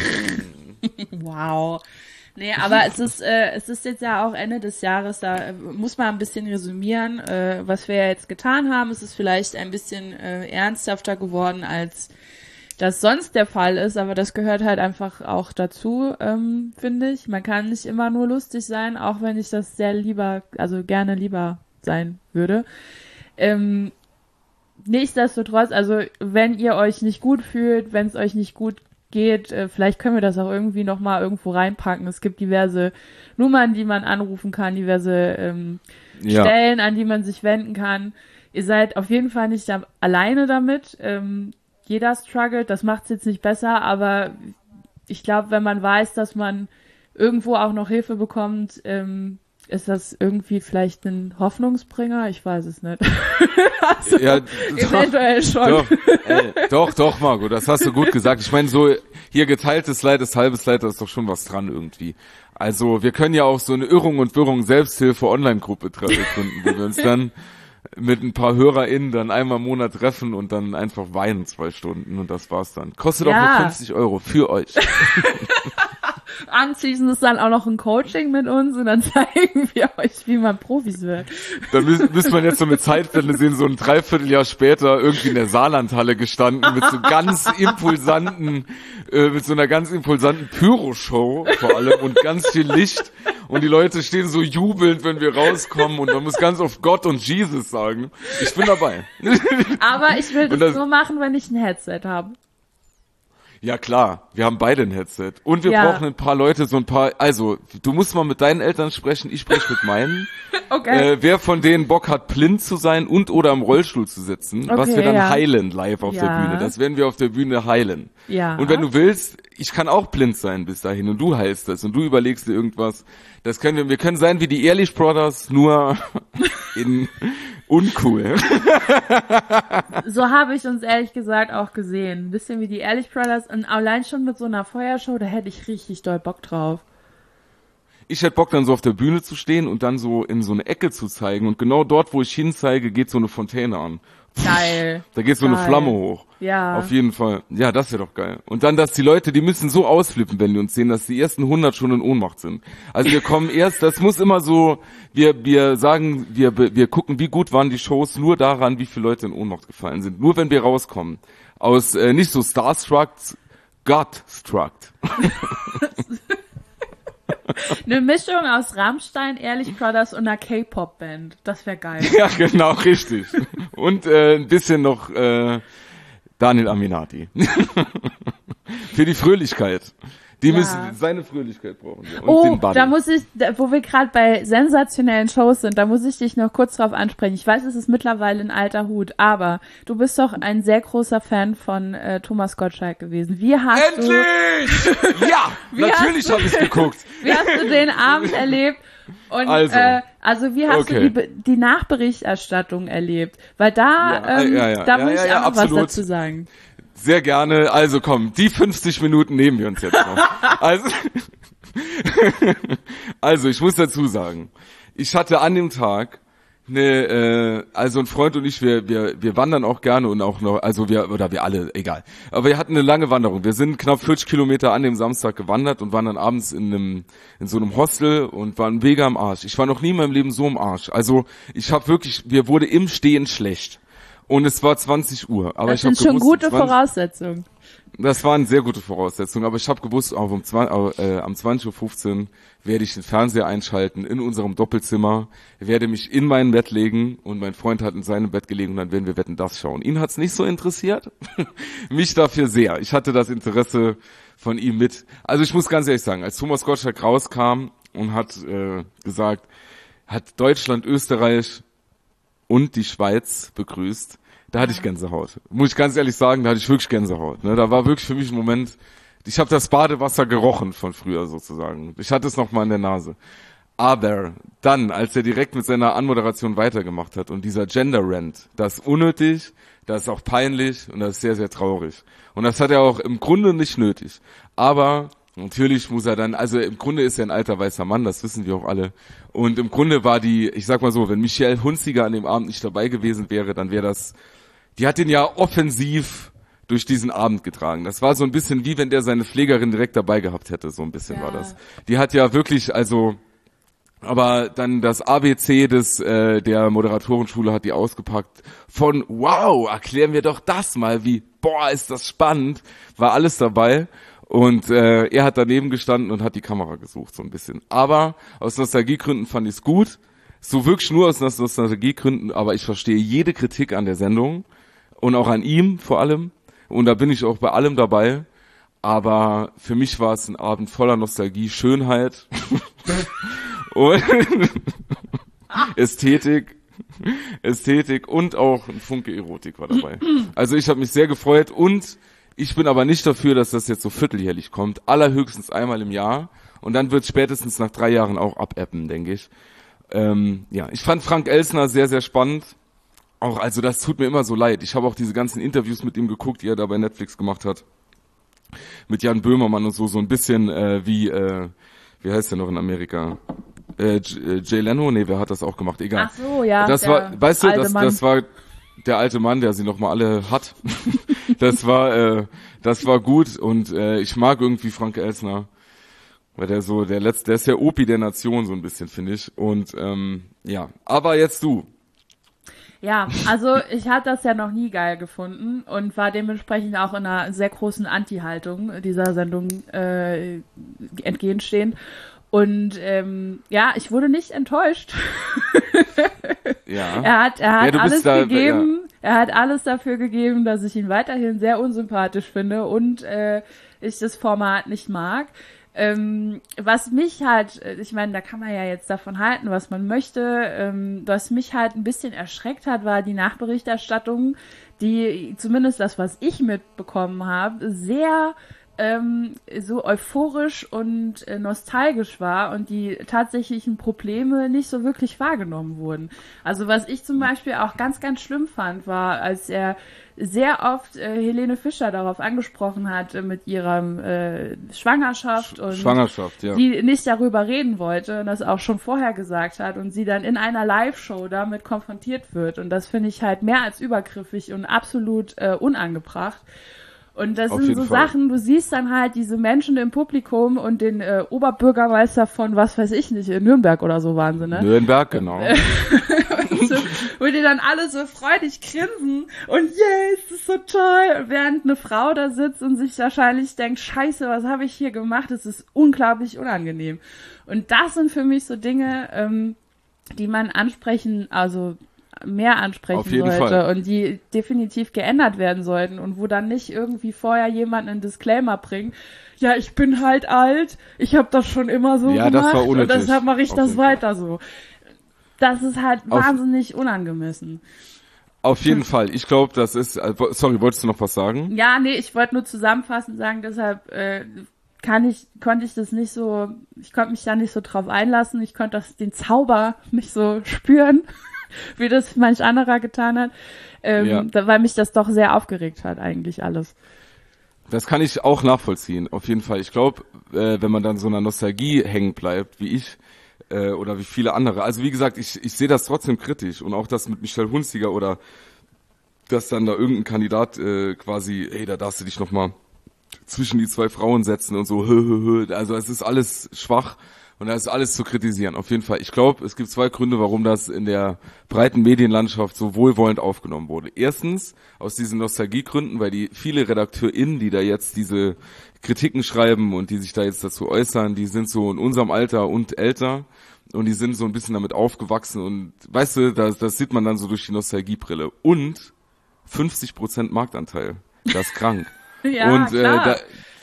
Wow. Nee, aber es ist jetzt ja auch Ende des Jahres, da muss man ein bisschen resümieren, was wir jetzt getan haben. Es ist vielleicht ein bisschen ernsthafter geworden, als das sonst der Fall ist, aber das gehört halt einfach auch dazu, finde ich. Man kann nicht immer nur lustig sein, auch wenn ich das gerne lieber sein würde. Nichtsdestotrotz, also wenn ihr euch nicht gut fühlt, wenn es euch nicht gut geht, vielleicht können wir das auch irgendwie nochmal irgendwo reinpacken. Es gibt diverse Nummern, die man anrufen kann, diverse Stellen, an die man sich wenden kann. Ihr seid auf jeden Fall nicht alleine damit. Jeder struggelt, das macht es jetzt nicht besser, aber ich glaube, wenn man weiß, dass man irgendwo auch noch Hilfe bekommt, ist das irgendwie vielleicht ein Hoffnungsbringer? Ich weiß es nicht. Also, ja, eventuell schon. Doch, Margot, das hast du gut gesagt. Ich meine, so hier geteiltes Leid ist halbes Leid, da ist doch schon was dran irgendwie. Also wir können ja auch so eine Irrung und Wirrung Selbsthilfe Online-Gruppe gründen, wo wir uns dann mit ein paar HörerInnen dann einmal im Monat treffen und dann einfach weinen 2 Stunden und das war's dann. Kostet auch nur 50 € für euch. Anschließend ist dann auch noch ein Coaching mit uns und dann zeigen wir euch, wie man Profis wird. Dann müsste man jetzt so mit Zeitblende sehen, so ein Dreivierteljahr später irgendwie in der Saarlandhalle gestanden mit so einer ganz impulsanten Pyro-Show vor allem und ganz viel Licht und die Leute stehen so jubelnd, wenn wir rauskommen und man muss ganz oft Gott und Jesus sagen. Ich bin dabei. Aber ich will das so machen, wenn ich ein Headset habe. Ja klar, wir haben beide ein Headset und wir brauchen ein paar Leute, also du musst mal mit deinen Eltern sprechen, ich spreche mit meinen. Okay. Wer von denen Bock hat, blind zu sein und oder im Rollstuhl zu sitzen, was wir dann heilen live auf der Bühne, das werden wir auf der Bühne heilen. Ja. Und wenn du willst, ich kann auch blind sein bis dahin und du heilst das und du überlegst dir irgendwas, wir können sein wie die Ehrlich Brothers, nur in uncool. So habe ich uns ehrlich gesagt auch gesehen. Ein bisschen wie die Ehrlich Brothers und allein schon mit so einer Feuershow, da hätte ich richtig doll Bock drauf. Ich hätte Bock dann so auf der Bühne zu stehen und dann so in so eine Ecke zu zeigen und genau dort, wo ich hinzeige, geht so eine Fontäne an. Geil. Da geht so eine Flamme hoch. Ja. Auf jeden Fall. Ja, das wäre doch geil. Und dann, dass die Leute, die müssen so ausflippen, wenn die uns sehen, dass die ersten 100 schon in Ohnmacht sind. Also wir kommen erst, das muss immer so, wir sagen, wir gucken, wie gut waren die Shows, nur daran, wie viele Leute in Ohnmacht gefallen sind. Nur wenn wir rauskommen. Aus, nicht so Starstruck, Godstruck. Eine Mischung aus Rammstein, Ehrlich Brothers und einer K-Pop-Band. Das wäre geil. Ja, genau, richtig. Und ein bisschen noch Daniel Aminati. Für die Fröhlichkeit. Die müssen seine Fröhlichkeit brauchen. Wir. Und den da muss ich, wo wir gerade bei sensationellen Shows sind, da muss ich dich noch kurz drauf ansprechen. Ich weiß, es ist mittlerweile ein alter Hut, aber du bist doch ein sehr großer Fan von Thomas Gottschalk gewesen. Wie hast Endlich! Ja, natürlich habe ich geguckt. Wie hast du den Abend erlebt? Und also wie hast du die Nachberichterstattung erlebt? Weil da muss ich auch was dazu sagen. Sehr gerne. Also komm, die 50 Minuten nehmen wir uns jetzt noch. Also ich muss dazu sagen, ich hatte an dem Tag also ein Freund und ich, wir wandern auch gerne und auch noch, also wir alle, egal. Aber wir hatten eine lange Wanderung. Wir sind knapp 40 Kilometer an dem Samstag gewandert und waren dann abends in so einem Hostel und waren mega am Arsch. Ich war noch nie in meinem Leben so am Arsch. Also mir wurde im Stehen schlecht. Und es war 20 Uhr. Aber das sind schon gute Voraussetzungen. Das waren sehr gute Voraussetzungen. Aber ich habe gewusst, auch am 20:15 Uhr werde ich den Fernseher einschalten in unserem Doppelzimmer, werde mich in mein Bett legen und mein Freund hat in seinem Bett gelegen und dann werden wir Wetten, das schauen. Ihn hat's nicht so interessiert, mich dafür sehr. Ich hatte das Interesse von ihm mit. Also ich muss ganz ehrlich sagen, als Thomas Gottschalk rauskam und hat gesagt, hat Deutschland, Österreich und die Schweiz begrüßt, da hatte ich Gänsehaut. Muss ich ganz ehrlich sagen, da hatte ich wirklich Gänsehaut. Ne? Da war wirklich für mich ein Moment, ich habe das Badewasser gerochen von früher sozusagen. Ich hatte es noch mal in der Nase. Aber dann, als er direkt mit seiner Anmoderation weitergemacht hat und dieser Gender-Rant, das ist unnötig, das ist auch peinlich und das ist sehr, sehr traurig. Und das hat er auch im Grunde nicht nötig. Aber natürlich muss er dann, also im Grunde ist er ein alter weißer Mann, das wissen wir auch alle. Und im Grunde war ich sag mal so, wenn Michelle Hunziker an dem Abend nicht dabei gewesen wäre, dann wäre das, die hat den ja offensiv durch diesen Abend getragen. Das war so ein bisschen wie wenn der seine Pflegerin direkt dabei gehabt hätte, so ein bisschen war das. Die hat ja wirklich, also, aber dann das ABC der Moderatorenschule hat die ausgepackt von, wow, erklären wir doch das mal, wie, boah, ist das spannend, war alles dabei. Und er hat daneben gestanden und hat die Kamera gesucht, so ein bisschen. Aber aus Nostalgiegründen fand ich es gut. So wirklich nur aus Nostalgiegründen, aber ich verstehe jede Kritik an der Sendung und auch an ihm vor allem. Und da bin ich auch bei allem dabei. Aber für mich war es ein Abend voller Nostalgie, Schönheit und Ästhetik und auch ein Funke Erotik war dabei. Also ich habe mich sehr gefreut und ich bin aber nicht dafür, dass das jetzt so vierteljährlich kommt. Allerhöchstens einmal im Jahr. Und dann wird es spätestens nach 3 Jahren auch abebben, denke ich. Ich fand Frank Elstner sehr, sehr spannend. Auch, also das tut mir immer so leid. Ich habe auch diese ganzen Interviews mit ihm geguckt, die er da bei Netflix gemacht hat. Mit Jan Böhmermann und so ein bisschen wie heißt der noch in Amerika? Jay Leno? Nee, wer hat das auch gemacht? Egal. Ach so, ja. Das war, weißt du, das war der alte Mann, der sie noch mal alle hat. Das war gut und ich mag irgendwie Frank Elstner, weil der ist der Opi der Nation so ein bisschen, finde ich. Und aber jetzt du. Ja, also ich hatte das ja noch nie geil gefunden und war dementsprechend auch in einer sehr großen Anti-Haltung dieser Sendung entgegenstehend. Und ich wurde nicht enttäuscht. Ja. Er hat alles gegeben. Ja. Er hat alles dafür gegeben, dass ich ihn weiterhin sehr unsympathisch finde und ich das Format nicht mag. Was mich halt, ich meine, da kann man ja jetzt davon halten, was man möchte, was mich halt ein bisschen erschreckt hat, war die Nachberichterstattung, die zumindest das, was ich mitbekommen habe, sehr so euphorisch und nostalgisch war und die tatsächlichen Probleme nicht so wirklich wahrgenommen wurden. Also was ich zum Beispiel auch ganz, ganz schlimm fand, war, als er sehr oft Helene Fischer darauf angesprochen hat mit ihrer Schwangerschaft und ja. die nicht darüber reden wollte und das auch schon vorher gesagt hat und sie dann in einer Live-Show damit konfrontiert wird. Und das finde ich halt mehr als übergriffig und absolut unangebracht. Und das sind so Sachen, du siehst dann halt diese Menschen im Publikum und den Oberbürgermeister von, was weiß ich nicht, in Nürnberg oder so waren sie, ne? Nürnberg, genau. Wo die dann alle so freudig grinsen und yes, das ist so toll, während eine Frau da sitzt und sich wahrscheinlich denkt, scheiße, was habe ich hier gemacht? Das ist unglaublich unangenehm. Und das sind für mich so Dinge, die man mehr ansprechen sollte und die definitiv geändert werden sollten und wo dann nicht irgendwie vorher jemand einen Disclaimer bringt, ja, ich bin halt alt, ich habe das schon immer so gemacht das war unnötig. Und deshalb mache ich das weiter so. Das ist halt wahnsinnig unangemessen. Auf jeden Fall. Ich glaube, das ist, sorry, wolltest du noch was sagen? Ja, nee, ich wollte nur zusammenfassend sagen, deshalb konnte ich das nicht so, ich konnte mich da nicht so drauf einlassen, ich konnte den Zauber nicht so spüren, wie das manch anderer getan hat, weil mich das doch sehr aufgeregt hat, eigentlich alles. Das kann ich auch nachvollziehen, auf jeden Fall. Ich glaube, wenn man dann so einer Nostalgie hängen bleibt, wie ich, oder wie viele andere, also wie gesagt, ich sehe das trotzdem kritisch und auch das mit Michelle Hunziker oder dass dann da irgendein Kandidat quasi, da darfst du dich nochmal zwischen die 2 Frauen setzen und so, also es ist alles schwach. Und da ist alles zu kritisieren, auf jeden Fall. Ich glaube, es gibt 2 Gründe, warum das in der breiten Medienlandschaft so wohlwollend aufgenommen wurde. Erstens, aus diesen Nostalgiegründen, weil die viele RedakteurInnen, die da jetzt diese Kritiken schreiben und die sich da jetzt dazu äußern, die sind so in unserem Alter und älter und die sind so ein bisschen damit aufgewachsen und weißt du, das sieht man dann so durch die Nostalgiebrille. Und 50% Marktanteil, das ist krank. Ja, und klar.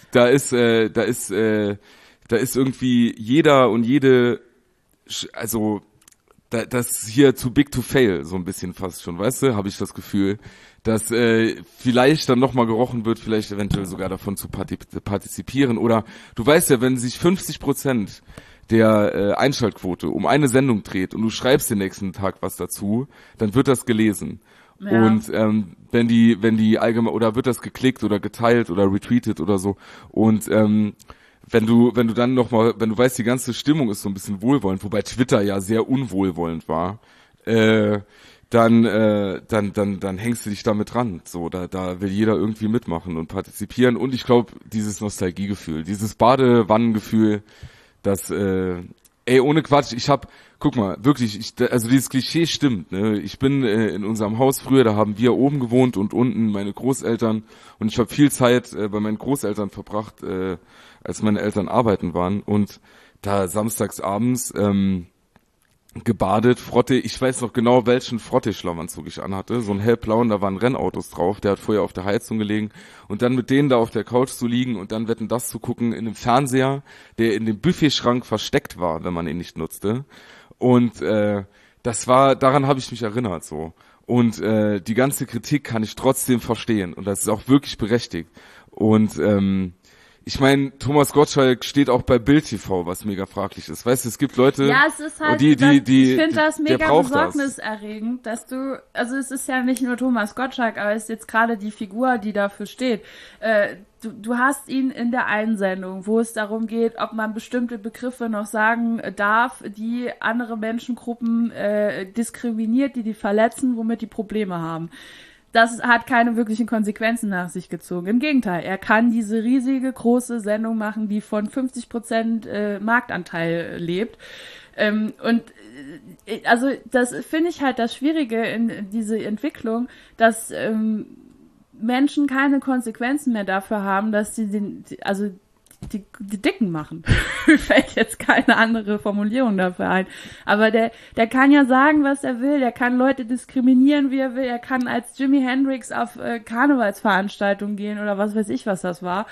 Da ist irgendwie jeder und jede, also das hier too big to fail, so ein bisschen fast schon, weißt du, habe ich das Gefühl, dass vielleicht dann nochmal gerochen wird, vielleicht eventuell sogar davon zu partizipieren. Oder du weißt ja, wenn sich 50% der Einschaltquote um eine Sendung dreht und du schreibst den nächsten Tag was dazu, dann wird das gelesen. Ja. Und wenn die allgemein, oder wird das geklickt oder geteilt oder retweetet oder so. Und wenn du dann nochmal, wenn du weißt, die ganze Stimmung ist so ein bisschen wohlwollend, wobei Twitter ja sehr unwohlwollend war, dann hängst du dich damit dran. So, da will jeder irgendwie mitmachen und partizipieren. Und ich glaube, dieses Nostalgiegefühl, dieses Badewannengefühl, das, ohne Quatsch, guck mal, wirklich, also dieses Klischee stimmt, ne? Ich bin in unserem Haus früher, da haben wir oben gewohnt und unten meine Großeltern, und ich habe viel Zeit bei meinen Großeltern verbracht, als meine Eltern arbeiten waren, und da samstags abends gebadet, Frotte, ich weiß noch genau, welchen Frotte-Schlafanzug ich anhatte, so ein hellblauen, da waren Rennautos drauf, der hat vorher auf der Heizung gelegen, und dann mit denen da auf der Couch zu liegen und dann Wetten, das zu gucken in einem Fernseher, der in dem Buffetschrank versteckt war, wenn man ihn nicht nutzte, und daran habe ich mich erinnert, so, und die ganze Kritik kann ich trotzdem verstehen, und das ist auch wirklich berechtigt, und ich meine, Thomas Gottschalk steht auch bei Bild TV, was mega fraglich ist. Weißt du, es gibt Leute, ja, es ist halt, ich finde das mega besorgniserregend, dass also es ist ja nicht nur Thomas Gottschalk, aber es ist jetzt gerade die Figur, die dafür steht. Du hast ihn in der Einsendung, wo es darum geht, ob man bestimmte Begriffe noch sagen darf, die andere Menschengruppen diskriminiert, die verletzen, womit die Probleme haben. Das hat keine wirklichen Konsequenzen nach sich gezogen. Im Gegenteil, er kann diese riesige, große Sendung machen, die von 50% Marktanteil lebt. Also das finde ich halt das Schwierige in diese Entwicklung, dass Menschen keine Konsequenzen mehr dafür haben, dass sie die Dicken machen. Mir fällt jetzt keine andere Formulierung dafür ein. Aber der kann ja sagen, was er will. Der kann Leute diskriminieren, wie er will. Er kann als Jimi Hendrix auf Karnevalsveranstaltungen gehen oder was weiß ich, was das war.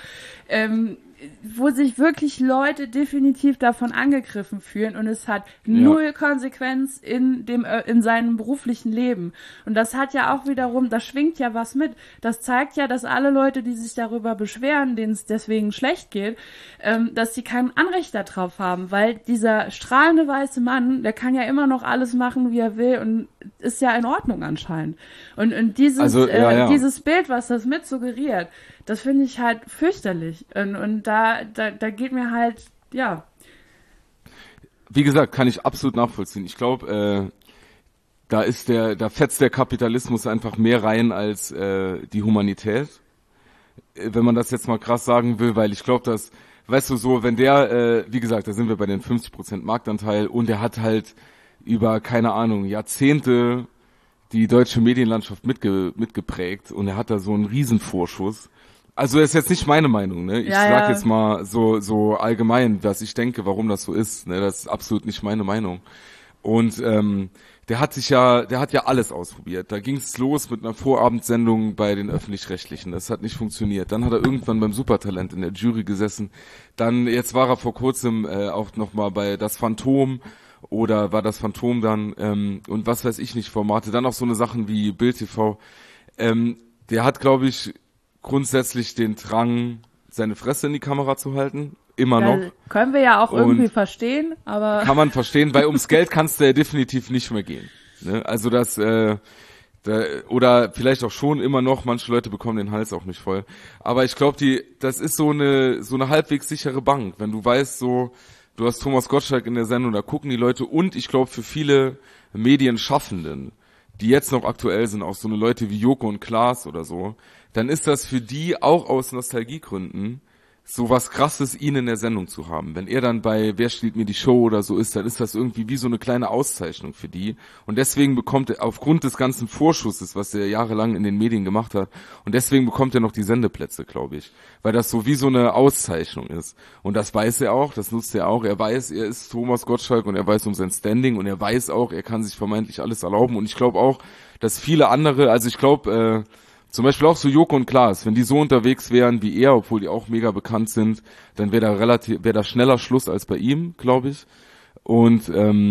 Wo sich wirklich Leute definitiv davon angegriffen fühlen, und es hat null Konsequenz in seinem beruflichen Leben. Und das hat ja auch wiederum, das schwingt ja was mit. Das zeigt ja, dass alle Leute, die sich darüber beschweren, denen es deswegen schlecht geht, dass sie kein Anrecht darauf haben, weil dieser strahlende weiße Mann, der kann ja immer noch alles machen, wie er will, und ist ja in Ordnung anscheinend. Und dieses Bild, was das mit suggeriert, das finde ich halt fürchterlich. Und da geht mir halt, ja. Wie gesagt, kann ich absolut nachvollziehen. Ich glaube, da fetzt der Kapitalismus einfach mehr rein als die Humanität. Wenn man das jetzt mal krass sagen will, weil ich glaube, dass, weißt du, so, wenn der, wie gesagt, da sind wir bei den 50% Marktanteil, und der hat halt über, keine Ahnung, Jahrzehnte die deutsche Medienlandschaft mitgeprägt, und er hat da so einen Riesenvorschuss. Also das ist jetzt nicht meine Meinung, ne? Ich sag jetzt mal so allgemein, was ich denke, warum das so ist, ne? Das ist absolut nicht meine Meinung. Und der hat ja alles ausprobiert. Da ging's los mit einer Vorabendsendung bei den Öffentlich-Rechtlichen. Das hat nicht funktioniert. Dann hat er irgendwann beim Supertalent in der Jury gesessen. Dann, jetzt war er vor kurzem auch nochmal bei Das Phantom, oder war Das Phantom dann, und was weiß ich nicht, Formate. Dann auch so eine Sachen wie Bild TV. Der hat, glaube ich, grundsätzlich den Drang, seine Fresse in die Kamera zu halten. Immer noch. Können wir ja auch irgendwie verstehen, aber... Kann man verstehen, weil ums Geld kannst du ja definitiv nicht mehr gehen. Ne? Also das, oder vielleicht auch schon immer noch, manche Leute bekommen den Hals auch nicht voll. Aber ich glaube, das ist so eine halbwegs sichere Bank. Wenn du weißt, so, du hast Thomas Gottschalk in der Sendung, da gucken die Leute, und ich glaube, für viele Medienschaffenden, die jetzt noch aktuell sind, auch so eine Leute wie Joko und Klaas oder so, dann ist das für die auch aus Nostalgiegründen so was Krasses, ihn in der Sendung zu haben. Wenn er dann bei Wer stiehlt mir die Show oder so ist, dann ist das irgendwie wie so eine kleine Auszeichnung für die. Und deswegen bekommt er, aufgrund des ganzen Vorschusses, was er jahrelang in den Medien gemacht hat, und deswegen bekommt er noch die Sendeplätze, glaube ich. Weil das so wie so eine Auszeichnung ist. Und das weiß er auch, das nutzt er auch. Er weiß, er ist Thomas Gottschalk, und er weiß um sein Standing, und er weiß auch, er kann sich vermeintlich alles erlauben. Und ich glaube auch, dass viele andere, also ich glaube, zum Beispiel auch so Joko und Klaas, wenn die so unterwegs wären wie er, obwohl die auch mega bekannt sind, dann wäre da schneller Schluss als bei ihm, glaube ich. Und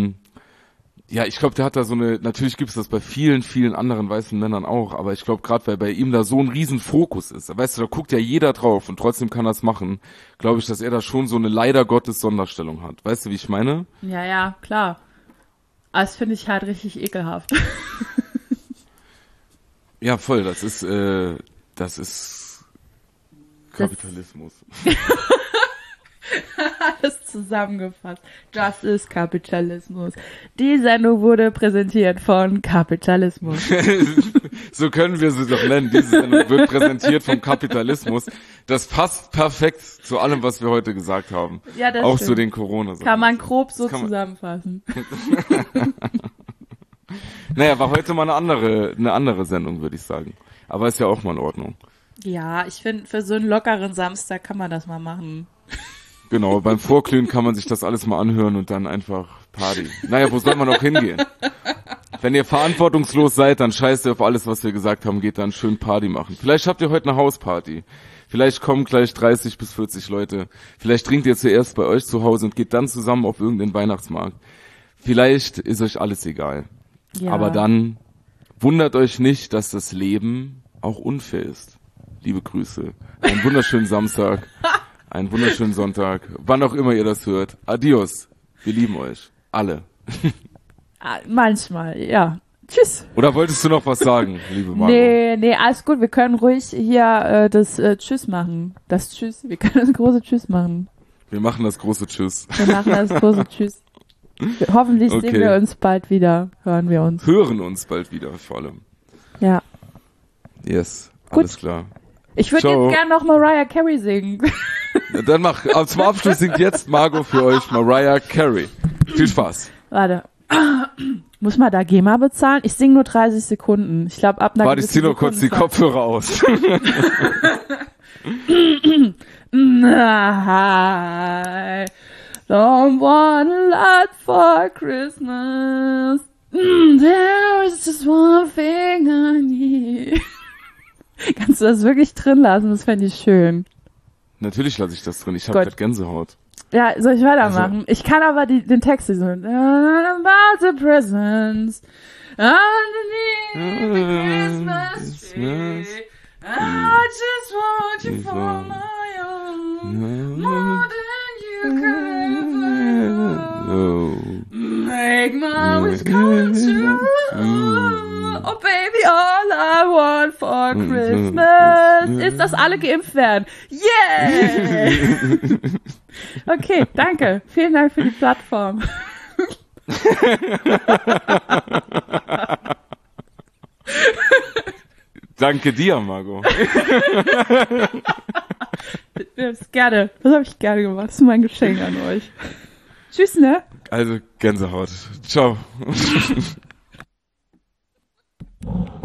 ich glaube, der hat da so eine, natürlich gibt es das bei vielen, vielen anderen weißen Männern auch, aber ich glaube, gerade weil bei ihm da so ein riesen Fokus ist, weißt du, da guckt ja jeder drauf und trotzdem kann er es machen, glaube ich, dass er da schon so eine leider Gottes Sonderstellung hat. Weißt du, wie ich meine? Ja, klar. Aber das finde ich halt richtig ekelhaft. Ja, voll, das ist Kapitalismus. Alles zusammengefasst. Das ist Kapitalismus. Die Sendung wurde präsentiert von Kapitalismus. So können wir sie doch nennen. Diese Sendung wird präsentiert vom Kapitalismus. Das passt perfekt zu allem, was wir heute gesagt haben. Ja, das auch stimmt. zu den Corona-Sachen. Kann man grob so zusammenfassen. Naja, war heute mal eine andere Sendung, würde ich sagen. Aber ist ja auch mal in Ordnung. Ja, ich finde, für so einen lockeren Samstag kann man das mal machen. Genau, beim Vorglühen kann man sich das alles mal anhören und dann einfach Party. Naja, wo soll man auch hingehen? Wenn ihr verantwortungslos seid, dann scheißt ihr auf alles, was wir gesagt haben, geht dann schön Party machen. Vielleicht habt ihr heute eine Hausparty. Vielleicht kommen gleich 30 bis 40 Leute. Vielleicht trinkt ihr zuerst bei euch zu Hause und geht dann zusammen auf irgendeinen Weihnachtsmarkt. Vielleicht ist euch alles egal. Ja. Aber dann wundert euch nicht, dass das Leben auch unfair ist. Liebe Grüße. Einen wunderschönen Samstag. Einen wunderschönen Sonntag. Wann auch immer ihr das hört. Adios. Wir lieben euch. Alle. Manchmal, ja. Tschüss. Oder wolltest du noch was sagen, liebe Margot? Nee, alles gut. Wir können ruhig hier das Tschüss machen. Das Tschüss. Wir können das große Tschüss machen. Wir machen das große Tschüss. Wir machen das große Tschüss. Hoffentlich sehen wir uns bald wieder. Hören wir uns. Hören uns bald wieder, vor allem. Ja. Yes. Gut. Alles klar. Ich würde jetzt gerne noch Mariah Carey singen. Dann mach. Zum Abschluss singt jetzt Margot für euch Mariah Carey. Viel Spaß. Warte. Muss man da GEMA bezahlen? Ich singe nur 30 Sekunden. Ich glaube, ab einer Warte, ich zieh nur kurz die Kopfhörer aus. I don't want a lot for Christmas. There is just one thing I need. Kannst du das wirklich drin lassen? Das fände ich schön. Natürlich lasse ich das drin. Ich habe gerade Gänsehaut. Ja, soll ich weitermachen? Also. Ich kann aber den Text nicht so. About the presents underneath the Christmas tree. I just want you for my own. More than you could ever make my wish come true. Oh baby, all I want for Christmas ist, dass alle geimpft werden. Yeah! Okay, danke. Vielen Dank für die Plattform. Danke dir, Margot. Gerne. Das habe ich gerne gemacht. Das ist mein Geschenk an euch. Tschüss, ne? Also Gänsehaut. Ciao.